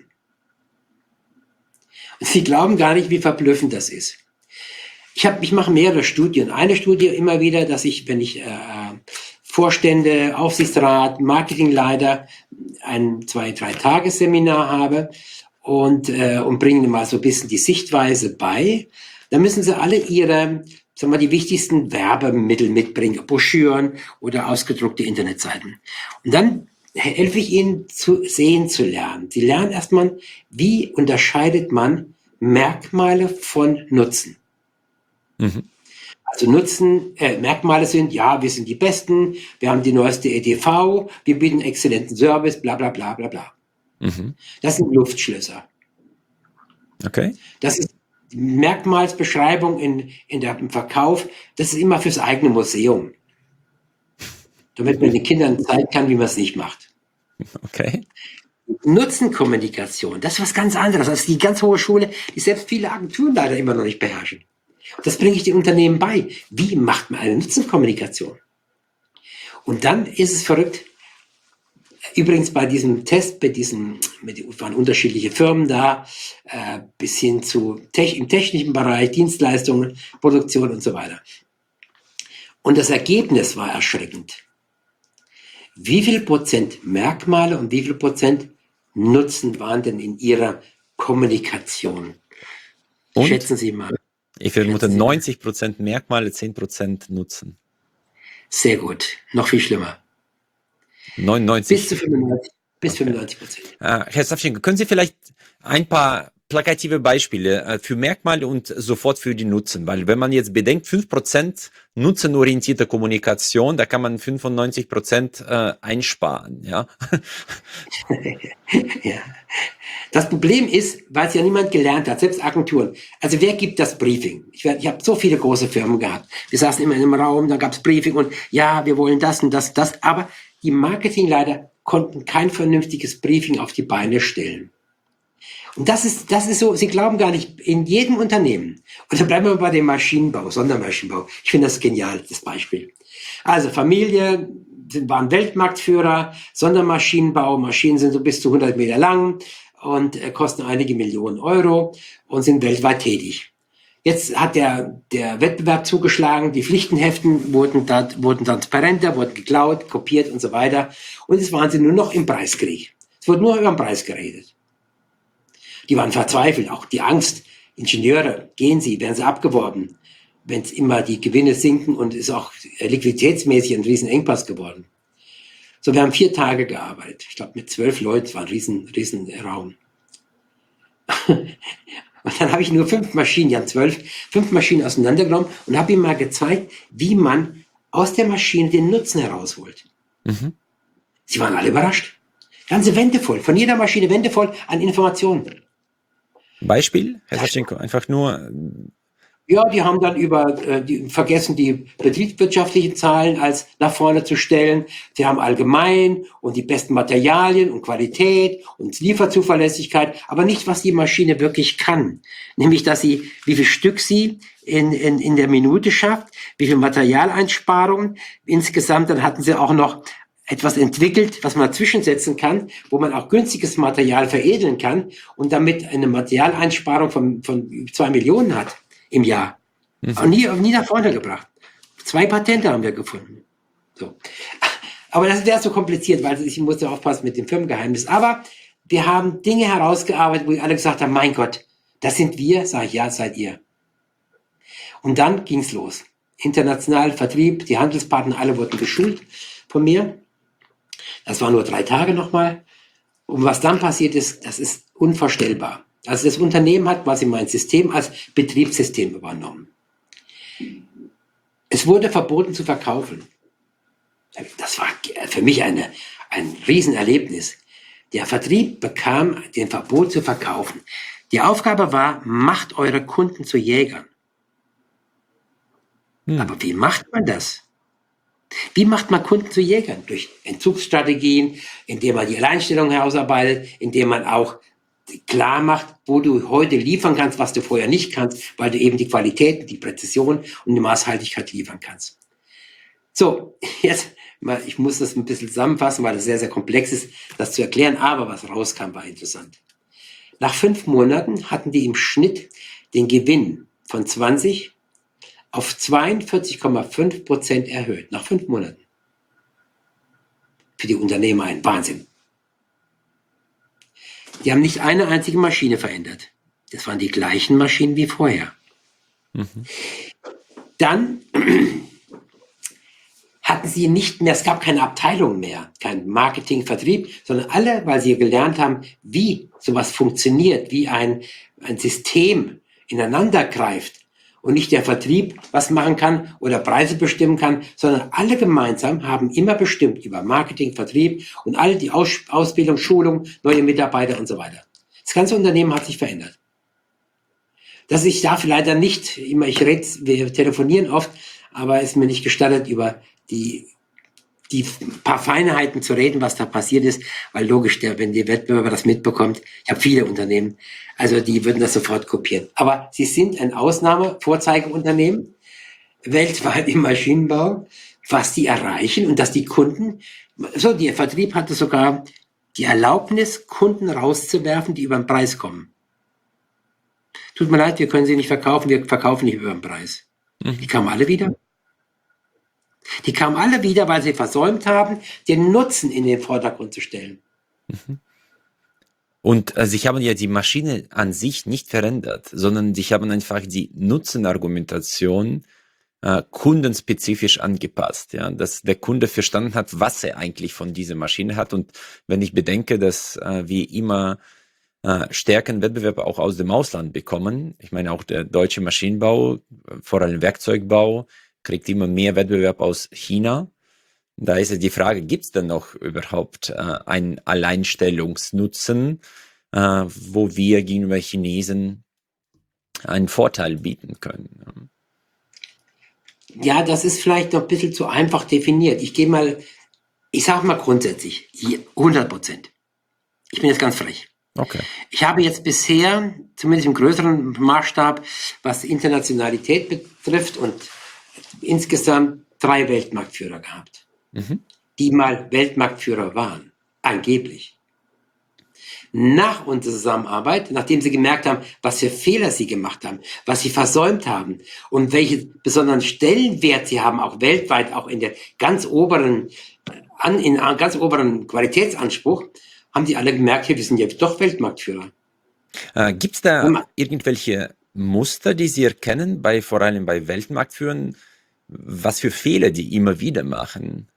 Sie glauben gar nicht, wie verblüffend das ist. Ich mache mehrere Studien. Eine Studie immer wieder, dass wenn ich Vorstände, Aufsichtsrat, Marketingleiter ein 2-3 Tagesseminar habe und bringe mal so ein bisschen die Sichtweise bei, dann müssen sie alle ihre, die wichtigsten Werbemittel mitbringen, Broschüren oder ausgedruckte Internetseiten. Und dann helfe ich Ihnen sehen zu lernen. Sie lernen erstmal, wie unterscheidet man Merkmale von Nutzen. Also Merkmale sind, ja, wir sind die Besten, wir haben die neueste EDV, wir bieten exzellenten Service, bla bla bla bla bla. Das sind Luftschlösser.
Okay.
Das ist die Merkmalsbeschreibung im Verkauf, das ist immer fürs eigene Museum. Damit man den Kindern zeigen kann, wie man es nicht macht.
Okay.
Nutzenkommunikation, das ist was ganz anderes. Das ist die ganz hohe Schule, die selbst viele Agenturen leider immer noch nicht beherrschen. Das bringe ich den Unternehmen bei. Wie macht man eine Nutzenkommunikation? Und dann ist es verrückt, Übrigens bei diesem Test, waren unterschiedliche Firmen da, bis hin zu im technischen Bereich, Dienstleistungen, Produktion und so weiter. Und das Ergebnis war erschreckend. Wie viel Prozent Merkmale und wie viel Prozent Nutzen waren denn in Ihrer Kommunikation?
Und?
Schätzen Sie mal.
Ich vermute 90% Merkmale, 10% Nutzen.
Sehr gut. Noch viel schlimmer.
99.
Bis zu 95%. Bis 95%.
Herr Savchenko, können Sie vielleicht ein paar plakative Beispiele für Merkmale und sofort für die Nutzen? Weil wenn man jetzt bedenkt, 5% nutzenorientierte Kommunikation, da kann man 95% einsparen. Ja?
Ja. Das Problem ist, weil es ja niemand gelernt hat, selbst Agenturen. Also wer gibt das Briefing? Ich habe so viele große Firmen gehabt. Wir saßen immer in einem Raum, dann gab es Briefing und ja, wir wollen das und das und das. Aber die Marketingleiter konnten kein vernünftiges Briefing auf die Beine stellen. Und das ist so, Sie glauben gar nicht, in jedem Unternehmen, und da bleiben wir bei dem Maschinenbau, Sondermaschinenbau. Ich finde das genial, das Beispiel. Also Familie, waren Weltmarktführer, Sondermaschinenbau, Maschinen sind so bis zu 100 Meter lang und kosten einige Millionen Euro und sind weltweit tätig. Jetzt hat der Wettbewerb zugeschlagen, die Pflichtenheften wurden transparenter, wurden geklaut, kopiert und so weiter. Und jetzt waren sie nur noch im Preiskrieg. Es wurde nur über den Preis geredet. Die waren verzweifelt, auch die Angst. Ingenieure, gehen sie, werden sie abgeworben, wenn es immer die Gewinne sinken und ist auch liquiditätsmäßig ein Riesenengpass geworden. So, wir haben 4 Tage gearbeitet. Ich glaube, mit 12 Leuten, es war ein riesen Raum. Und dann habe ich nur 5 Maschinen, die haben 5 Maschinen auseinandergenommen und habe ihm mal gezeigt, wie man aus der Maschine den Nutzen herausholt. Mhm. Sie waren alle überrascht. Ganze Wände voll, von jeder Maschine Wände voll an Informationen.
Beispiel, Herr Savchenko, einfach nur...
Ja, die haben dann vergessen, die betriebswirtschaftlichen Zahlen als nach vorne zu stellen. Sie haben allgemein und die besten Materialien und Qualität und Lieferzuverlässigkeit, aber nicht, was die Maschine wirklich kann. Nämlich, wie viel Stück sie in der Minute schafft, wie viel Materialeinsparungen. Insgesamt, dann hatten sie auch noch etwas entwickelt, was man zwischensetzen kann, wo man auch günstiges Material veredeln kann und damit eine Materialeinsparung von 2 Millionen hat im Jahr. Und nie nach vorne gebracht. 2 Patente haben wir gefunden. So. Aber das wäre so kompliziert, weil ich musste aufpassen mit dem Firmengeheimnis. Aber wir haben Dinge herausgearbeitet, wo alle gesagt haben, mein Gott, das sind wir. Sag ich, ja, seid ihr. Und dann ging's los. International Vertrieb, die Handelspartner, alle wurden geschult von mir. Das war nur 3 Tage nochmal. Und was dann passiert ist, das ist unvorstellbar. Also das Unternehmen hat quasi mein System als Betriebssystem übernommen. Es wurde verboten zu verkaufen. Das war für mich ein Riesenerlebnis. Der Vertrieb bekam den Verbot zu verkaufen. Die Aufgabe war, macht eure Kunden zu Jägern. Aber wie macht man das? Wie macht man Kunden zu Jägern? Durch Entzugsstrategien, indem man die Alleinstellung herausarbeitet, indem man auch klar macht, wo du heute liefern kannst, was du vorher nicht kannst, weil du eben die Qualität, die Präzision und die Maßhaltigkeit liefern kannst. So, jetzt, ich muss das ein bisschen zusammenfassen, weil das sehr, sehr komplex ist, das zu erklären, aber was rauskam, war interessant. Nach 5 Monaten hatten die im Schnitt den Gewinn von 20 auf 42,5% erhöht. Nach 5 Monaten. Für die Unternehmer ein Wahnsinn. Die haben nicht eine einzige Maschine verändert. Das waren die gleichen Maschinen wie vorher. Dann hatten sie nicht mehr, es gab keine Abteilung mehr, kein Marketing, Vertrieb, sondern alle, weil sie gelernt haben, wie sowas funktioniert, wie ein System ineinander greift und nicht der Vertrieb was machen kann oder Preise bestimmen kann, sondern alle gemeinsam haben immer bestimmt über Marketing, Vertrieb und alle die Ausbildung, Schulung, neue Mitarbeiter und so weiter. Das ganze Unternehmen hat sich verändert. Ich darf leider nicht immer, wir telefonieren oft, aber es ist mir nicht gestattet, über die paar Feinheiten zu reden, was da passiert ist, weil logisch, wenn die Wettbewerber das mitbekommt, ich habe viele Unternehmen, also die würden das sofort kopieren. Aber sie sind ein Vorzeigeunternehmen, weltweit im Maschinenbau. was die erreichen und dass die Kunden, so der Vertrieb hatte sogar die Erlaubnis, Kunden rauszuwerfen, die über den Preis kommen. Tut mir leid, wir können sie nicht verkaufen, wir verkaufen nicht über den Preis. Die kamen alle wieder. Die kamen alle wieder, weil sie versäumt haben, den Nutzen in den Vordergrund zu stellen.
Und sie haben ja die Maschine an sich nicht verändert, sondern sie haben einfach die Nutzenargumentation kundenspezifisch angepasst, ja, dass der Kunde verstanden hat, was er eigentlich von dieser Maschine hat. Und wenn ich bedenke, dass wir immer stärkeren Wettbewerb auch aus dem Ausland bekommen, ich meine auch der deutsche Maschinenbau, vor allem Werkzeugbau, kriegt immer mehr Wettbewerb aus China. Da ist ja die Frage, gibt es denn noch überhaupt einen Alleinstellungsnutzen, wo wir gegenüber Chinesen einen Vorteil bieten können?
Ja, das ist vielleicht noch ein bisschen zu einfach definiert. Ich sage mal grundsätzlich, 100%. Ich bin jetzt ganz frech.
Okay.
Ich habe jetzt bisher, zumindest im größeren Maßstab, was Internationalität betrifft und insgesamt 3 Weltmarktführer gehabt, die mal Weltmarktführer waren, angeblich. Nach unserer Zusammenarbeit, nachdem sie gemerkt haben, was für Fehler sie gemacht haben, was sie versäumt haben und welchen besonderen Stellenwert sie haben, auch weltweit, auch in der ganz oberen Qualitätsanspruch, haben die alle gemerkt, wir sind jetzt doch Weltmarktführer.
Gibt es da irgendwelche Muster, die Sie erkennen, vor allem bei Weltmarktführern, was für Fehler die immer wieder machen?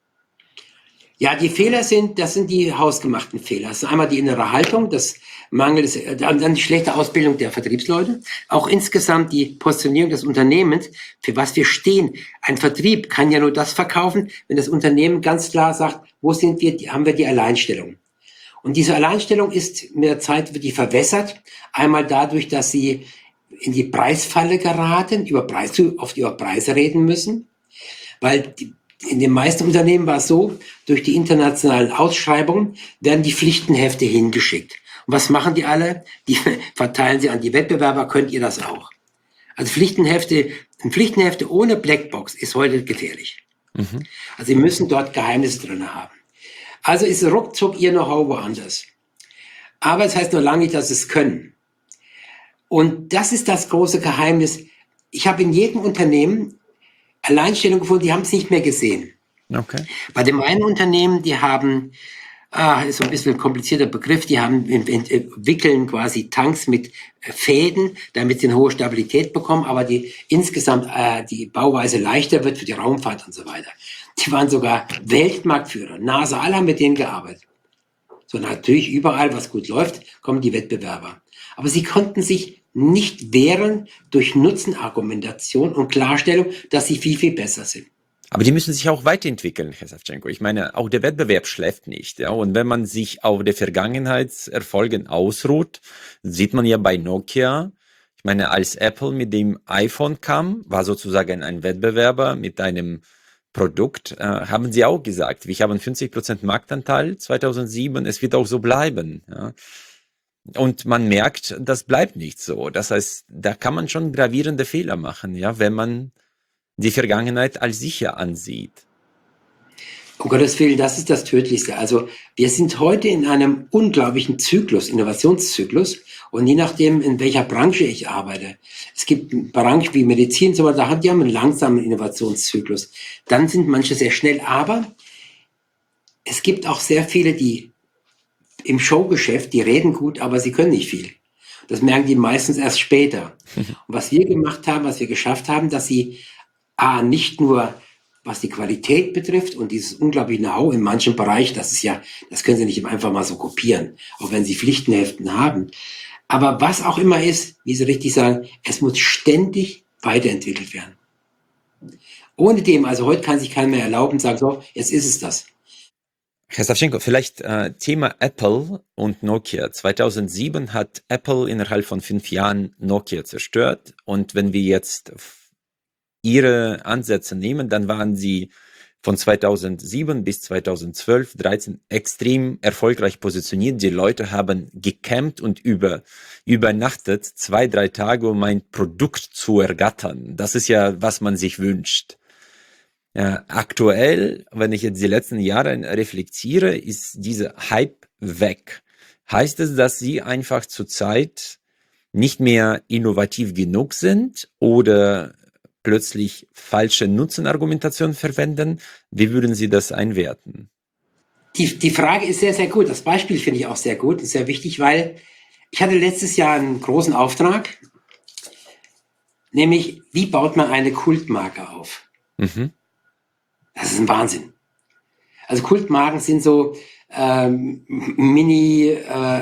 Ja, die Fehler das sind die hausgemachten Fehler. Das ist einmal die innere Haltung, das Mangel, dann die schlechte Ausbildung der Vertriebsleute, auch insgesamt die Positionierung des Unternehmens, für was wir stehen. Ein Vertrieb kann ja nur das verkaufen, wenn das Unternehmen ganz klar sagt, wo sind wir, haben wir die Alleinstellung. Und diese Alleinstellung ist mit der Zeit, wird die verwässert. Einmal dadurch, dass sie in die Preisfalle geraten, über Preise reden müssen, weil in den meisten Unternehmen war es so, durch die internationalen Ausschreibungen werden die Pflichtenhefte hingeschickt. Und was machen die alle? Die verteilen sie an die Wettbewerber, könnt ihr das auch. Also ein Pflichtenhefte ohne Blackbox ist heute gefährlich. Also sie müssen dort Geheimnisse drin haben. Also ist ruckzuck ihr Know-how woanders. Aber es heißt nur lange nicht, dass sie es können. Und das ist das große Geheimnis. Ich habe in jedem Unternehmen Alleinstellung gefunden, die haben es nicht mehr gesehen.
Okay.
Bei dem einen Unternehmen, die haben, ist so ein bisschen ein komplizierter Begriff, die wickeln quasi Tanks mit Fäden, damit sie eine hohe Stabilität bekommen, aber insgesamt die Bauweise leichter wird für die Raumfahrt und so weiter. Die waren sogar Weltmarktführer. NASA, alle haben mit denen gearbeitet. So natürlich überall, was gut läuft, kommen die Wettbewerber. Aber sie konnten sich nicht wehren durch Nutzenargumentation und Klarstellung, dass sie viel, viel besser sind.
Aber die müssen sich auch weiterentwickeln, Herr Savchenko. Ich meine, auch der Wettbewerb schläft nicht. Ja? Und wenn man sich auf der Vergangenheitserfolgen ausruht, sieht man ja bei Nokia, ich meine, als Apple mit dem iPhone kam, war sozusagen ein Wettbewerber mit einem Produkt, haben sie auch gesagt, wir haben 50% Marktanteil 2007, es wird auch so bleiben. Ja? Und man merkt, das bleibt nicht so. Das heißt, da kann man schon gravierende Fehler machen, ja, wenn man die Vergangenheit als sicher ansieht.
Um Gottes Willen, das ist das Tödlichste. Also wir sind heute in einem unglaublichen Zyklus, Innovationszyklus. Und je nachdem, in welcher Branche ich arbeite, es gibt Branchen wie Medizin, so weiter, die haben einen langsamen Innovationszyklus. Dann sind manche sehr schnell, aber es gibt auch sehr viele, die im Showgeschäft, die reden gut, aber sie können nicht viel. Das merken die meistens erst später. Und was wir gemacht haben, was wir geschafft haben, dass sie nicht nur was die Qualität betrifft und dieses unglaubliche Know-how in manchen Bereichen, das können sie nicht einfach mal so kopieren, auch wenn sie Pflichtenheften haben. Aber was auch immer ist, wie Sie richtig sagen, es muss ständig weiterentwickelt werden. Ohne dem, also heute kann sich keiner mehr erlauben, sagen so, jetzt ist es das.
Herr Savchenko, vielleicht Thema Apple und Nokia. 2007 hat Apple innerhalb von 5 Jahren Nokia zerstört. Und wenn wir jetzt Ihre Ansätze nehmen, dann waren sie von 2007 bis 2012, 13 extrem erfolgreich positioniert. Die Leute haben gecampt und übernachtet 2-3 Tage, um ein Produkt zu ergattern. Das ist ja, was man sich wünscht. Aktuell, wenn ich jetzt die letzten Jahre reflektiere, ist dieser Hype weg. Heißt es, dass Sie einfach zurzeit nicht mehr innovativ genug sind oder plötzlich falsche Nutzenargumentationen verwenden? Wie würden Sie das einwerten?
Die Frage ist sehr, sehr gut. Das Beispiel finde ich auch sehr gut und sehr wichtig, weil ich hatte letztes Jahr einen großen Auftrag, nämlich wie baut man eine Kultmarke auf?
Mhm.
Das ist ein Wahnsinn. Also Kultmarken sind so Mini,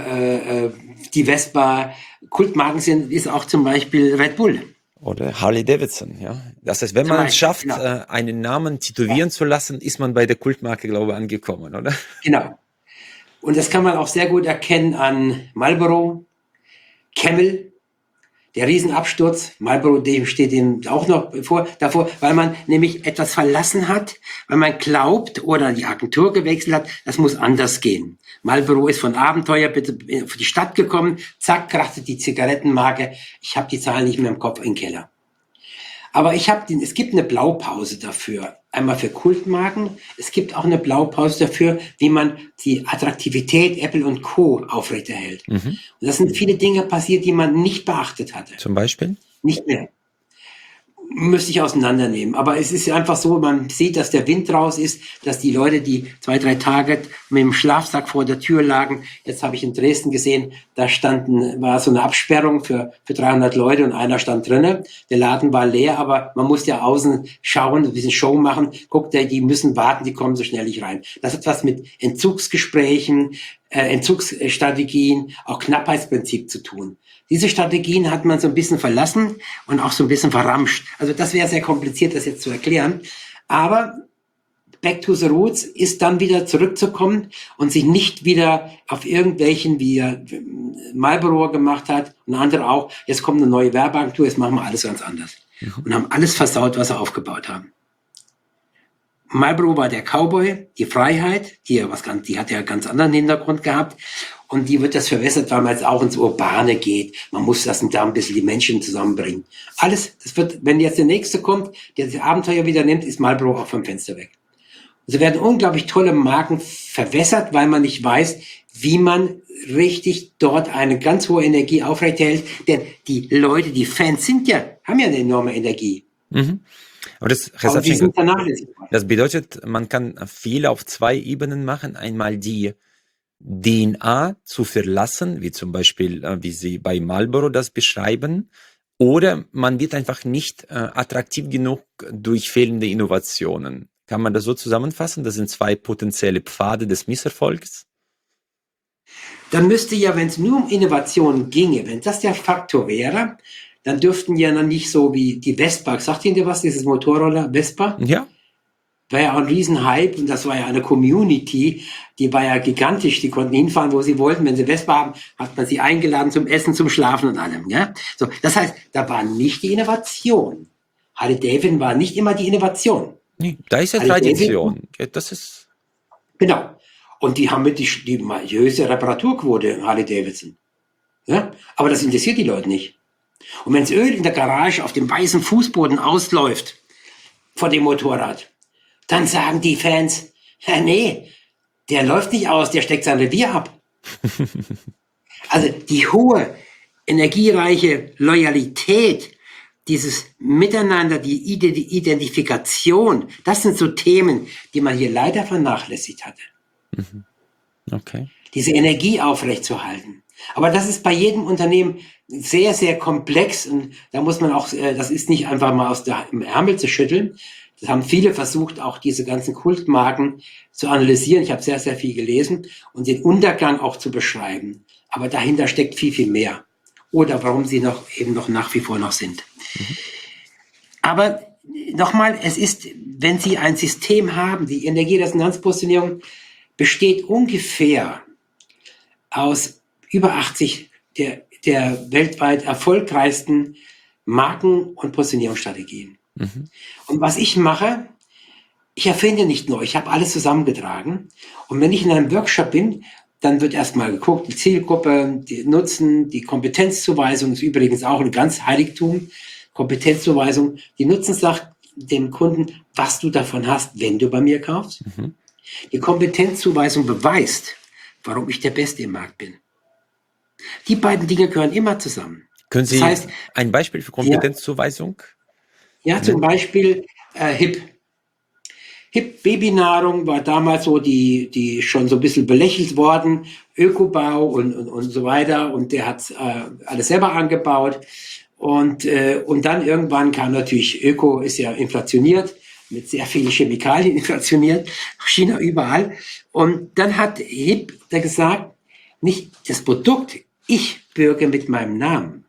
die Vespa. Kultmarken ist auch zum Beispiel Red Bull.
Oder Harley Davidson, ja. Das heißt, wenn
Zum
man es
Beispiel,
schafft,
genau.
einen Namen
Ja,
tätowieren zu lassen, ist man bei der Kultmarke, glaube ich, angekommen, oder?
genau. Und das kann man auch sehr gut erkennen an Marlboro, Camel, der Riesenabsturz. Marlboro, dem steht ihm auch noch davor, weil man nämlich etwas verlassen hat, weil man glaubt oder die Agentur gewechselt hat, das muss anders gehen. Marlboro ist von Abenteuer bitte für die Stadt gekommen, zack, krachte die Zigarettenmarke. Ich habe die Zahlen nicht mehr im Kopf, in den Keller. Aber es gibt eine Blaupause dafür. Einmal für Kultmarken. Es gibt auch eine Blaupause dafür, wie man die Attraktivität Apple und Co. aufrechterhält.
Mhm.
Und das sind viele Dinge passiert, die man nicht beachtet hatte.
Zum Beispiel?
Nicht mehr. Müsste ich auseinandernehmen. Aber es ist einfach so, man sieht, dass der Wind raus ist, dass die Leute, die 2-3 Tage mit dem Schlafsack vor der Tür lagen, jetzt habe ich in Dresden gesehen, da war so eine Absperrung für 300 Leute und einer stand drinnen. Der Laden war leer, aber man muss ja außen schauen, ein bisschen Show machen. Guckt, die müssen warten, die kommen so schnell nicht rein. Das hat was mit Entzugsgesprächen, Entzugsstrategien, auch Knappheitsprinzip zu tun. Diese Strategien hat man so ein bisschen verlassen und auch so ein bisschen verramscht. Also das wäre sehr kompliziert, das jetzt zu erklären. Aber Back to the Roots ist dann wieder zurückzukommen und sich nicht wieder auf irgendwelchen, wie Marlboro gemacht hat und andere auch, jetzt kommt eine neue Werbeagentur, jetzt machen wir alles ganz anders. Und haben alles versaut, was sie aufgebaut haben. Marlboro war der Cowboy, die Freiheit, die hat ja einen ganz anderen Hintergrund gehabt. Und die wird das verwässert, weil man jetzt auch ins Urbane geht. Man muss das da ein bisschen die Menschen zusammenbringen. Alles, das wird, wenn jetzt der Nächste kommt, der das Abenteuer wieder nimmt, ist Marlboro auch vom Fenster weg. Also werden unglaublich tolle Marken verwässert, weil man nicht weiß, wie man richtig dort eine ganz hohe Energie aufrechterhält. Denn die Leute, die Fans haben ja eine enorme Energie.
Mhm. Aber
Aber die sind vernachlässigbar.
das bedeutet, man kann viel auf 2 Ebenen machen. Einmal die DNA zu verlassen, wie zum Beispiel, wie Sie bei Marlboro das beschreiben, oder man wird einfach nicht attraktiv genug durch fehlende Innovationen. Kann man das so zusammenfassen? Das sind 2 potenzielle Pfade des Misserfolgs.
Dann müsste ja, wenn es nur um Innovationen ginge, wenn das der Faktor wäre, dann dürften ja dann nicht so wie die Vespa, sagt Ihnen dir was, dieses Motorroller Vespa?
Ja.
War ja auch ein Riesenhype und das war ja eine Community, die war ja gigantisch, die konnten hinfahren, wo sie wollten. Wenn sie Vespa haben, hat man sie eingeladen zum Essen, zum Schlafen und allem. Ja? So, das heißt, da war nicht die Innovation. Harley Davidson war nicht immer die Innovation.
Nee, da ist ja
Harley
Tradition. Ja, das ist.
Genau. Und die haben die höchste Reparaturquote, Harley Davidson. Ja? Aber das interessiert die Leute nicht. Und wenn das Öl in der Garage auf dem weißen Fußboden ausläuft vor dem Motorrad, dann sagen die Fans, ja, nee, der läuft nicht aus, der steckt sein Revier ab. Also die hohe, energiereiche Loyalität, dieses Miteinander, die Identifikation, das sind so Themen, die man hier leider vernachlässigt hatte.
Okay.
Diese Energie aufrechtzuerhalten. Aber das ist bei jedem Unternehmen sehr, sehr komplex und da muss man auch, das ist nicht einfach mal aus dem Ärmel zu schütteln. Das haben viele versucht, auch diese ganzen Kultmarken zu analysieren. Ich habe sehr, sehr viel gelesen und den Untergang auch zu beschreiben. Aber dahinter steckt viel, viel mehr. Oder warum sie noch nach wie vor noch sind. Aber nochmal, es ist, wenn Sie ein System haben, die Energieresonanzpositionierung besteht ungefähr aus über 80 der weltweit erfolgreichsten Marken- und Positionierungsstrategien. Und was ich mache, ich erfinde nicht neu, ich habe alles zusammengetragen. Und wenn ich in einem Workshop bin, dann wird erstmal geguckt, die Zielgruppe, die Nutzen, die Kompetenzzuweisung ist übrigens auch ein ganz Heiligtum. Kompetenzzuweisung, die Nutzen sagt dem Kunden, was du davon hast, wenn du bei mir kaufst.
Mhm.
Die Kompetenzzuweisung beweist, warum ich der Beste im Markt bin. Die beiden Dinge gehören immer zusammen.
Können
Das
Sie
heißt,
ein Beispiel für
ja,
Kompetenzzuweisung
ja zum
nennen?
Beispiel HIP. HIP Babynahrung war damals so die schon so ein bisschen belächelt worden, Ökobau und so weiter. Und der hat alles selber angebaut. Und dann irgendwann kam natürlich, Öko ist ja inflationiert, mit sehr vielen Chemikalien inflationiert, China überall. Und dann hat HIP da gesagt, nicht das Produkt, ich bürge mit meinem Namen.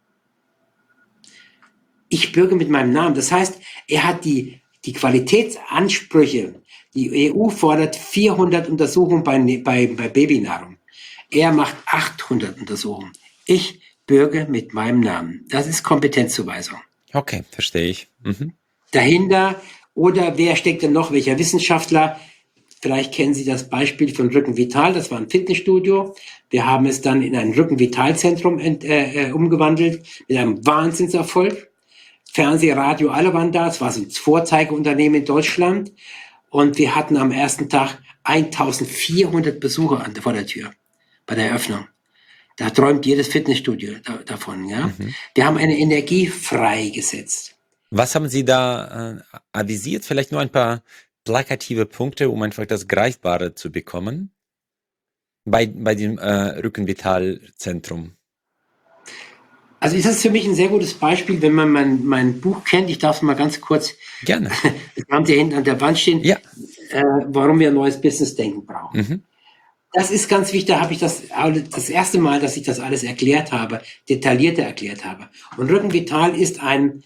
Ich bürge mit meinem Namen. Das heißt, er hat die Qualitätsansprüche. Die EU fordert 400 Untersuchungen bei Babynahrung. Er macht 800 Untersuchungen. Ich bürge mit meinem Namen. Das ist Kompetenzzuweisung.
Okay, verstehe ich. Mhm.
Dahinter, oder wer steckt denn noch, welcher Wissenschaftler? Vielleicht kennen Sie das Beispiel von Rückenvital, das war ein Fitnessstudio. Wir haben es dann in ein Rückenvitalzentrum umgewandelt, mit einem Wahnsinnserfolg. Fernseh, Radio, alle waren da. Es war so ein Vorzeigeunternehmen in Deutschland. Und wir hatten am ersten Tag 1400 Besucher vor der Tür bei der Eröffnung. Da träumt jedes Fitnessstudio davon. Ja?
Mhm.
Wir haben eine Energie freigesetzt.
Was haben Sie da avisiert? Vielleicht nur ein paar plakative Punkte, um einfach das Greifbare zu bekommen bei dem Rückenvitalzentrum.
Also ist das für mich ein sehr gutes Beispiel, wenn man mein Buch kennt. Ich darf es mal ganz kurz,
Gerne.
das haben Sie hinten an der Wand stehen,
Ja.
Warum wir ein neues Business-Denken brauchen.
Mhm.
Das ist ganz wichtig, da habe ich das erste Mal, dass ich das alles erklärt habe, detaillierter erklärt habe. Und Rückenvital ist ein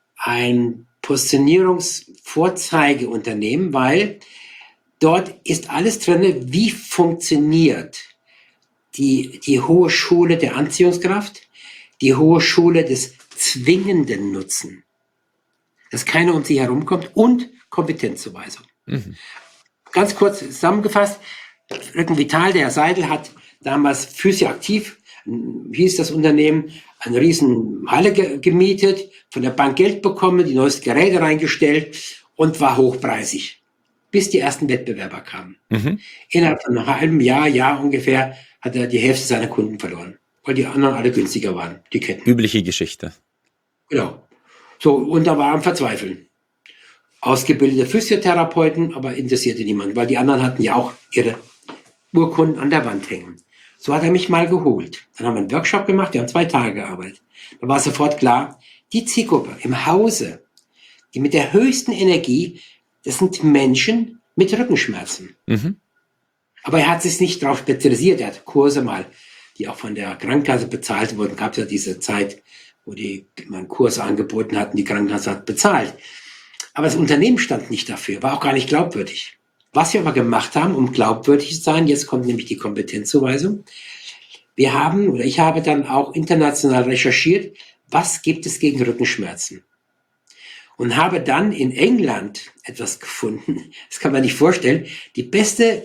Positionierungsvorzeigeunternehmen, weil dort ist alles drin, wie funktioniert die hohe Schule der Anziehungskraft, die hohe Schule des zwingenden Nutzen, dass keiner um sie herumkommt, und Kompetenzzuweisung.
Mhm.
Ganz kurz zusammengefasst, Rückenvital, der Herr Seidel hat damals Physioaktiv, hieß das Unternehmen, eine riesen Halle gemietet, von der Bank Geld bekommen, die neuesten Geräte reingestellt und war hochpreisig, bis die ersten Wettbewerber kamen.
Mhm.
Innerhalb von einem halben Jahr ungefähr hat er die Hälfte seiner Kunden verloren, weil die anderen alle günstiger waren, die Ketten.
Übliche Geschichte.
Genau. So, und da war er am Verzweifeln. Ausgebildete Physiotherapeuten, aber interessierte niemand, weil die anderen hatten ja auch ihre Urkunden an der Wand hängen. So hat er mich mal geholt. Dann haben wir einen Workshop gemacht, wir haben 2 Tage gearbeitet. Da war sofort klar, die Zielgruppe im Hause, die mit der höchsten Energie, das sind Menschen mit Rückenschmerzen.
Mhm.
Aber er hat sich nicht darauf spezialisiert. Er hat Kurse mal, die auch von der Krankenkasse bezahlt wurden. Gab es ja diese Zeit, wo die mal Kurse angeboten hatten, die Krankenkasse hat bezahlt. Aber das Unternehmen stand nicht dafür, war auch gar nicht glaubwürdig. Was wir aber gemacht haben, um glaubwürdig zu sein, jetzt kommt nämlich die Kompetenzzuweisung. Ich habe dann auch international recherchiert, was gibt es gegen Rückenschmerzen? Und habe dann in England etwas gefunden, das kann man nicht vorstellen, das beste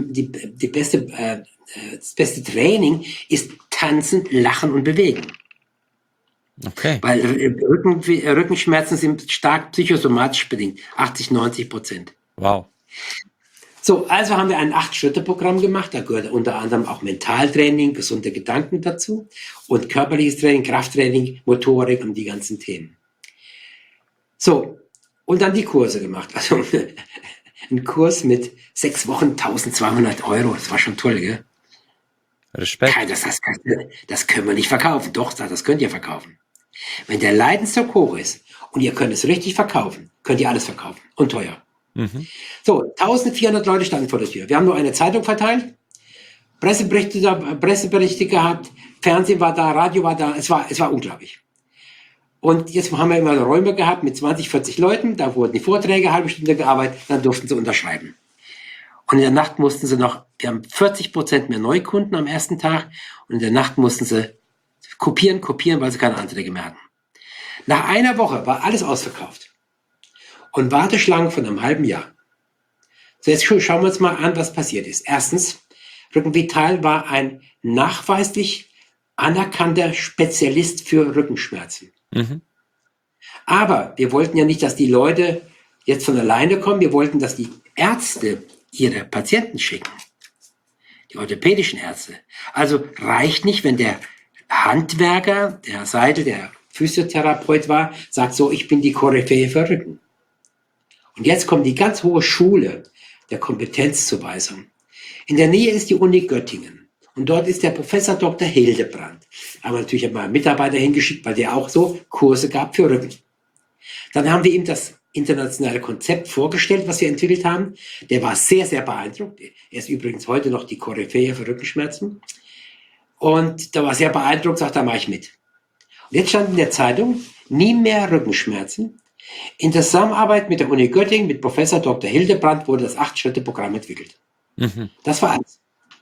Training ist Tanzen, Lachen und Bewegen.
Okay.
Weil Rückenschmerzen sind stark psychosomatisch bedingt, 80-90%.
Wow.
So, also haben wir ein 8-Schritte-Programm gemacht, da gehört unter anderem auch Mentaltraining, gesunde Gedanken dazu und körperliches Training, Krafttraining, Motorik und die ganzen Themen. So, und dann die Kurse gemacht. Also ein Kurs mit 6 Wochen, 1.200 €, das war schon toll, gell?
Respekt.
Das können wir nicht verkaufen. Doch, das könnt ihr verkaufen. Wenn der Leidensdruck hoch ist und ihr könnt es richtig verkaufen, könnt ihr alles verkaufen. Und teuer.
Mhm.
So, 1.400 Leute standen vor der Tür. Wir haben nur eine Zeitung verteilt, Presseberichte gehabt, Fernsehen war da, Radio war da. Es war unglaublich. Und jetzt haben wir immer Räume gehabt mit 20, 40 Leuten. Da wurden die Vorträge, halbe Stunde gearbeitet, dann durften sie unterschreiben. Und in der Nacht mussten sie noch, wir haben 40% mehr Neukunden am ersten Tag. Und in der Nacht mussten sie kopieren, weil sie keine Anträge mehr hatten. Nach einer Woche war alles ausverkauft. Und Warteschlangen von einem halben Jahr. So, jetzt schauen wir uns mal an, was passiert ist. Erstens, Rückenvital war ein nachweislich anerkannter Spezialist für Rückenschmerzen.
Mhm.
Aber wir wollten ja nicht, dass die Leute jetzt von alleine kommen. Wir wollten, dass die Ärzte ihre Patienten schicken. Die orthopädischen Ärzte. Also reicht nicht, wenn der Handwerker, der Herr Seidel, der Physiotherapeut war, sagt so, ich bin die Koryphäe für Rücken. Und jetzt kommt die ganz hohe Schule der Kompetenzzuweisung. In der Nähe ist die Uni Göttingen. Und dort ist der Professor Dr. Hildebrand. Aber natürlich haben wir einen Mitarbeiter hingeschickt, weil der auch so Kurse gab für Rücken. Dann haben wir ihm das internationale Konzept vorgestellt, was wir entwickelt haben. Der war sehr, sehr beeindruckt. Er ist übrigens heute noch die Koryphäe für Rückenschmerzen. Und da war sehr beeindruckt, sagt, da mache ich mit. Und jetzt stand in der Zeitung, nie mehr Rückenschmerzen. In der Zusammenarbeit mit der Uni Göttingen, mit Professor Dr. Hildebrand, wurde das 8-Schritte-Programm entwickelt. Mhm. Das war alles.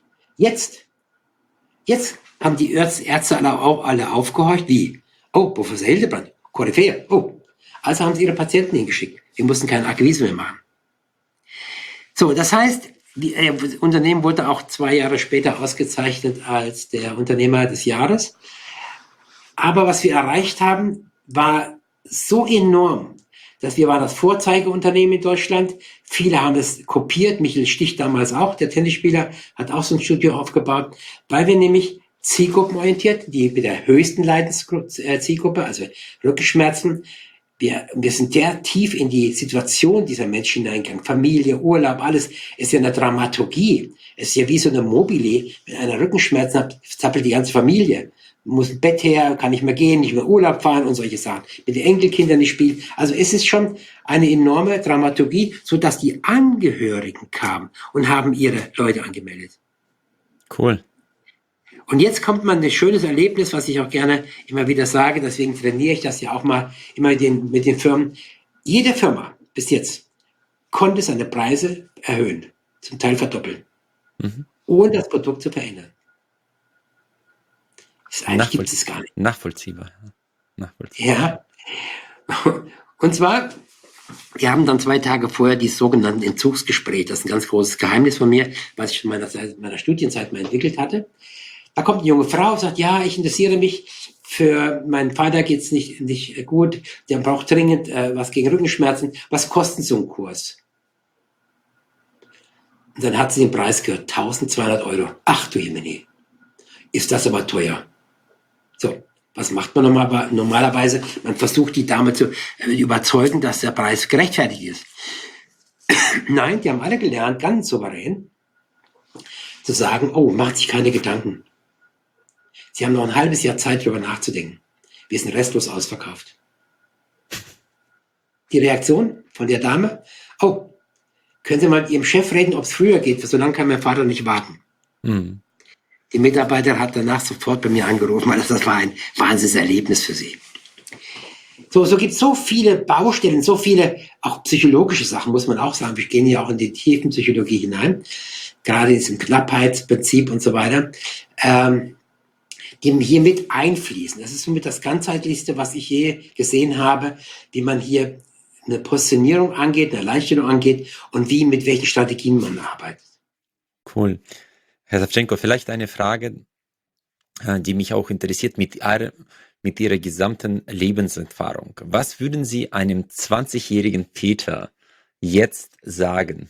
Jetzt haben die Ärzte alle aufgehorcht. Wie? Oh, Professor Hildebrand, Koryphäe. Oh. Also haben sie ihre Patienten hingeschickt. Wir mussten keine Akquise mehr machen. So, das heißt, das Unternehmen wurde auch 2 Jahre später ausgezeichnet als der Unternehmer des Jahres. Aber was wir erreicht haben, war so enorm, dass wir waren das Vorzeigeunternehmen in Deutschland. Viele haben es kopiert. Michael Stich damals auch, der Tennisspieler, hat auch so ein Studio aufgebaut, weil wir nämlich zielgruppenorientiert, die mit der höchsten Leidenszielgruppe, also Rückenschmerzen, wir sind sehr tief in die Situation dieser Menschen hineingegangen. Familie, Urlaub, alles ist ja eine Dramaturgie. Es ist ja wie so eine Mobile. Wenn einer Rückenschmerzen hat, zappelt die ganze Familie. Muss ein Bett her, kann nicht mehr gehen, nicht mehr Urlaub fahren und solche Sachen. Mit den Enkelkindern nicht spielen. Also es ist schon eine enorme Dramaturgie, sodass die Angehörigen kamen und haben ihre Leute angemeldet.
Cool.
Und jetzt kommt man ein schönes Erlebnis, was ich auch gerne immer wieder sage, deswegen trainiere ich das ja auch mal immer mit den Firmen. Jede Firma bis jetzt konnte seine Preise erhöhen, zum Teil verdoppeln, ohne das Produkt zu verändern. Eigentlich gibt es gar nicht.
Nachvollziehbar.
Ja. Und zwar, wir haben dann 2 Tage vorher die sogenannten Entzugsgespräche. Das ist ein ganz großes Geheimnis von mir, was ich in meiner Studienzeit mal entwickelt hatte. Da kommt eine junge Frau und sagt, ja, ich interessiere mich für meinen Vater, geht's nicht gut, der braucht dringend was gegen Rückenschmerzen. Was kostet so ein Kurs? Und dann hat sie den Preis gehört, 1.200 Euro. Ach du Jemini, ist das aber teuer. So, was macht man normalerweise? Man versucht die Dame zu überzeugen, dass der Preis gerechtfertigt ist. Nein, die haben alle gelernt, ganz souverän, zu sagen, oh, macht sich keine Gedanken. Sie haben noch ein halbes Jahr Zeit, darüber nachzudenken. Wir sind restlos ausverkauft. Die Reaktion von der Dame, oh, können Sie mal mit Ihrem Chef reden, ob es früher geht, so lange kann mein Vater nicht warten. Mhm. Die Mitarbeiter hat danach sofort bei mir angerufen, weil das war ein Wahnsinnserlebnis für sie. So gibt es so viele Baustellen, so viele auch psychologische Sachen, muss man auch sagen. Wir gehen ja auch in die tiefen Psychologie hinein, gerade in diesem Knappheitsprinzip und so weiter, die hier mit einfließen. Das ist somit das ganzheitlichste, was ich je gesehen habe, wie man hier eine Positionierung angeht, eine Alleinstellung angeht und mit welchen Strategien man arbeitet.
Cool. Herr Savchenko, vielleicht eine Frage, die mich auch interessiert mit Ihrer gesamten Lebenserfahrung. Was würden Sie einem 20-jährigen Peter jetzt sagen?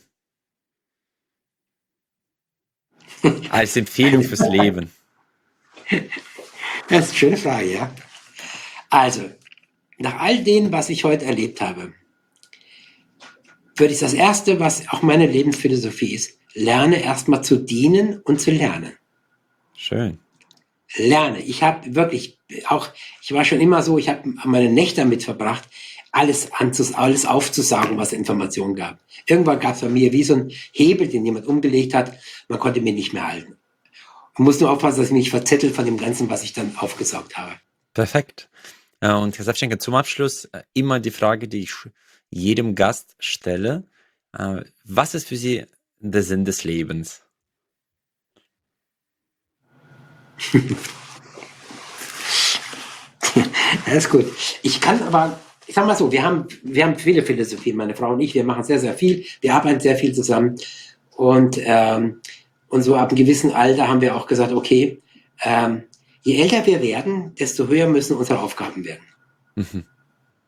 Als Empfehlung fürs Leben.
Das ist eine schöne Frage, ja. Also, nach all dem, was ich heute erlebt habe, würde ich das Erste, was auch meine Lebensphilosophie ist, lerne erstmal zu dienen und zu lernen.
Schön.
Lerne. Ich habe wirklich ich war schon immer so, ich habe meine Nächte damit verbracht, alles aufzusagen, was Informationen gab. Irgendwann gab es bei mir wie so ein Hebel, den jemand umgelegt hat. Man konnte mir nicht mehr halten. Man muss nur aufpassen, dass ich mich nicht verzettel von dem Ganzen, was ich dann aufgesaugt habe.
Perfekt. Und Herr Savchenko, zum Abschluss immer die Frage, die ich jedem Gast stelle. Was ist für Sie der Sinn des Lebens?
Das ist gut. Ich sag mal so, wir haben viele Philosophien, meine Frau und ich, wir machen sehr, sehr viel, wir arbeiten sehr viel zusammen und so ab einem gewissen Alter haben wir auch gesagt, okay, je älter wir werden, desto höher müssen unsere Aufgaben werden. Mhm.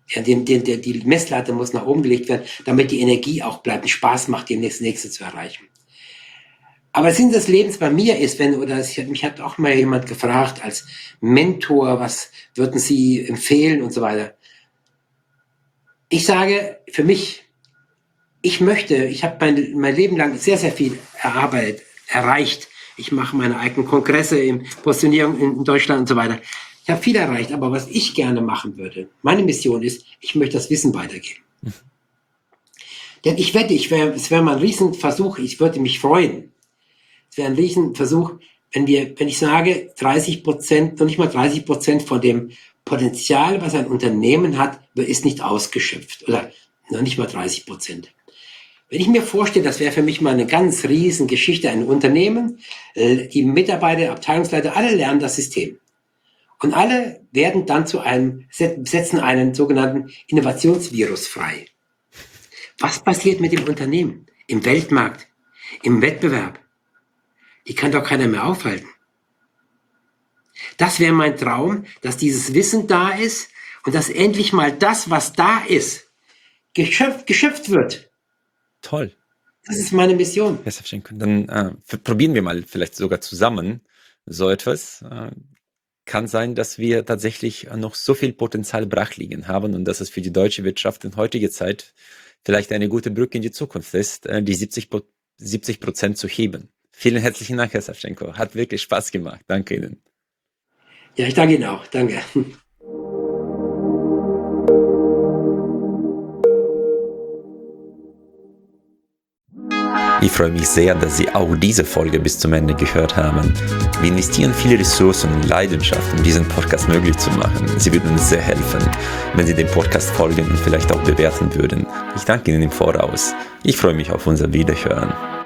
Ja, die Messlatte muss nach oben gelegt werden, damit die Energie auch bleibt und Spaß macht, die nächste zu erreichen. Aber Sinn des Lebens bei mir ist, mich hat auch mal jemand gefragt als Mentor, was würden Sie empfehlen und so weiter. Ich sage für mich, ich habe mein Leben lang sehr, sehr viel erreicht. Ich mache meine eigenen Kongresse in Positionierung in Deutschland und so weiter. Ich habe viel erreicht, aber was ich gerne machen würde, meine Mission ist, ich möchte das Wissen weitergeben. Denn ich wette, es wäre mal ein Riesenversuch, ich würde mich freuen. Es wäre ein Riesenversuch, wenn ich sage, 30%, noch nicht mal 30% von dem Potenzial, was ein Unternehmen hat, ist nicht ausgeschöpft. Oder noch nicht mal 30%. Wenn ich mir vorstelle, das wäre für mich mal eine ganz riesen Geschichte, ein Unternehmen, die Mitarbeiter, Abteilungsleiter, alle lernen das System. Und alle werden dann setzen einen sogenannten Innovationsvirus frei. Was passiert mit dem Unternehmen? Im Weltmarkt, im Wettbewerb? Die kann doch keiner mehr aufhalten. Das wäre mein Traum, dass dieses Wissen da ist und dass endlich mal das, was da ist, geschöpft wird.
Toll.
Das ist meine Mission.
Herr Savchenko, dann probieren wir mal vielleicht sogar zusammen so etwas. Kann sein, dass wir tatsächlich noch so viel Potenzial brach liegen haben und dass es für die deutsche Wirtschaft in heutiger Zeit vielleicht eine gute Brücke in die Zukunft ist, die 70% zu heben. Vielen herzlichen Dank, Herr Savchenko. Hat wirklich Spaß gemacht. Danke Ihnen.
Ja, ich danke Ihnen auch. Danke.
Ich freue mich sehr, dass Sie auch diese Folge bis zum Ende gehört haben. Wir investieren viele Ressourcen und Leidenschaft, um diesen Podcast möglich zu machen. Sie würden uns sehr helfen, wenn Sie dem Podcast folgen und vielleicht auch bewerten würden. Ich danke Ihnen im Voraus. Ich freue mich auf unser Wiederhören.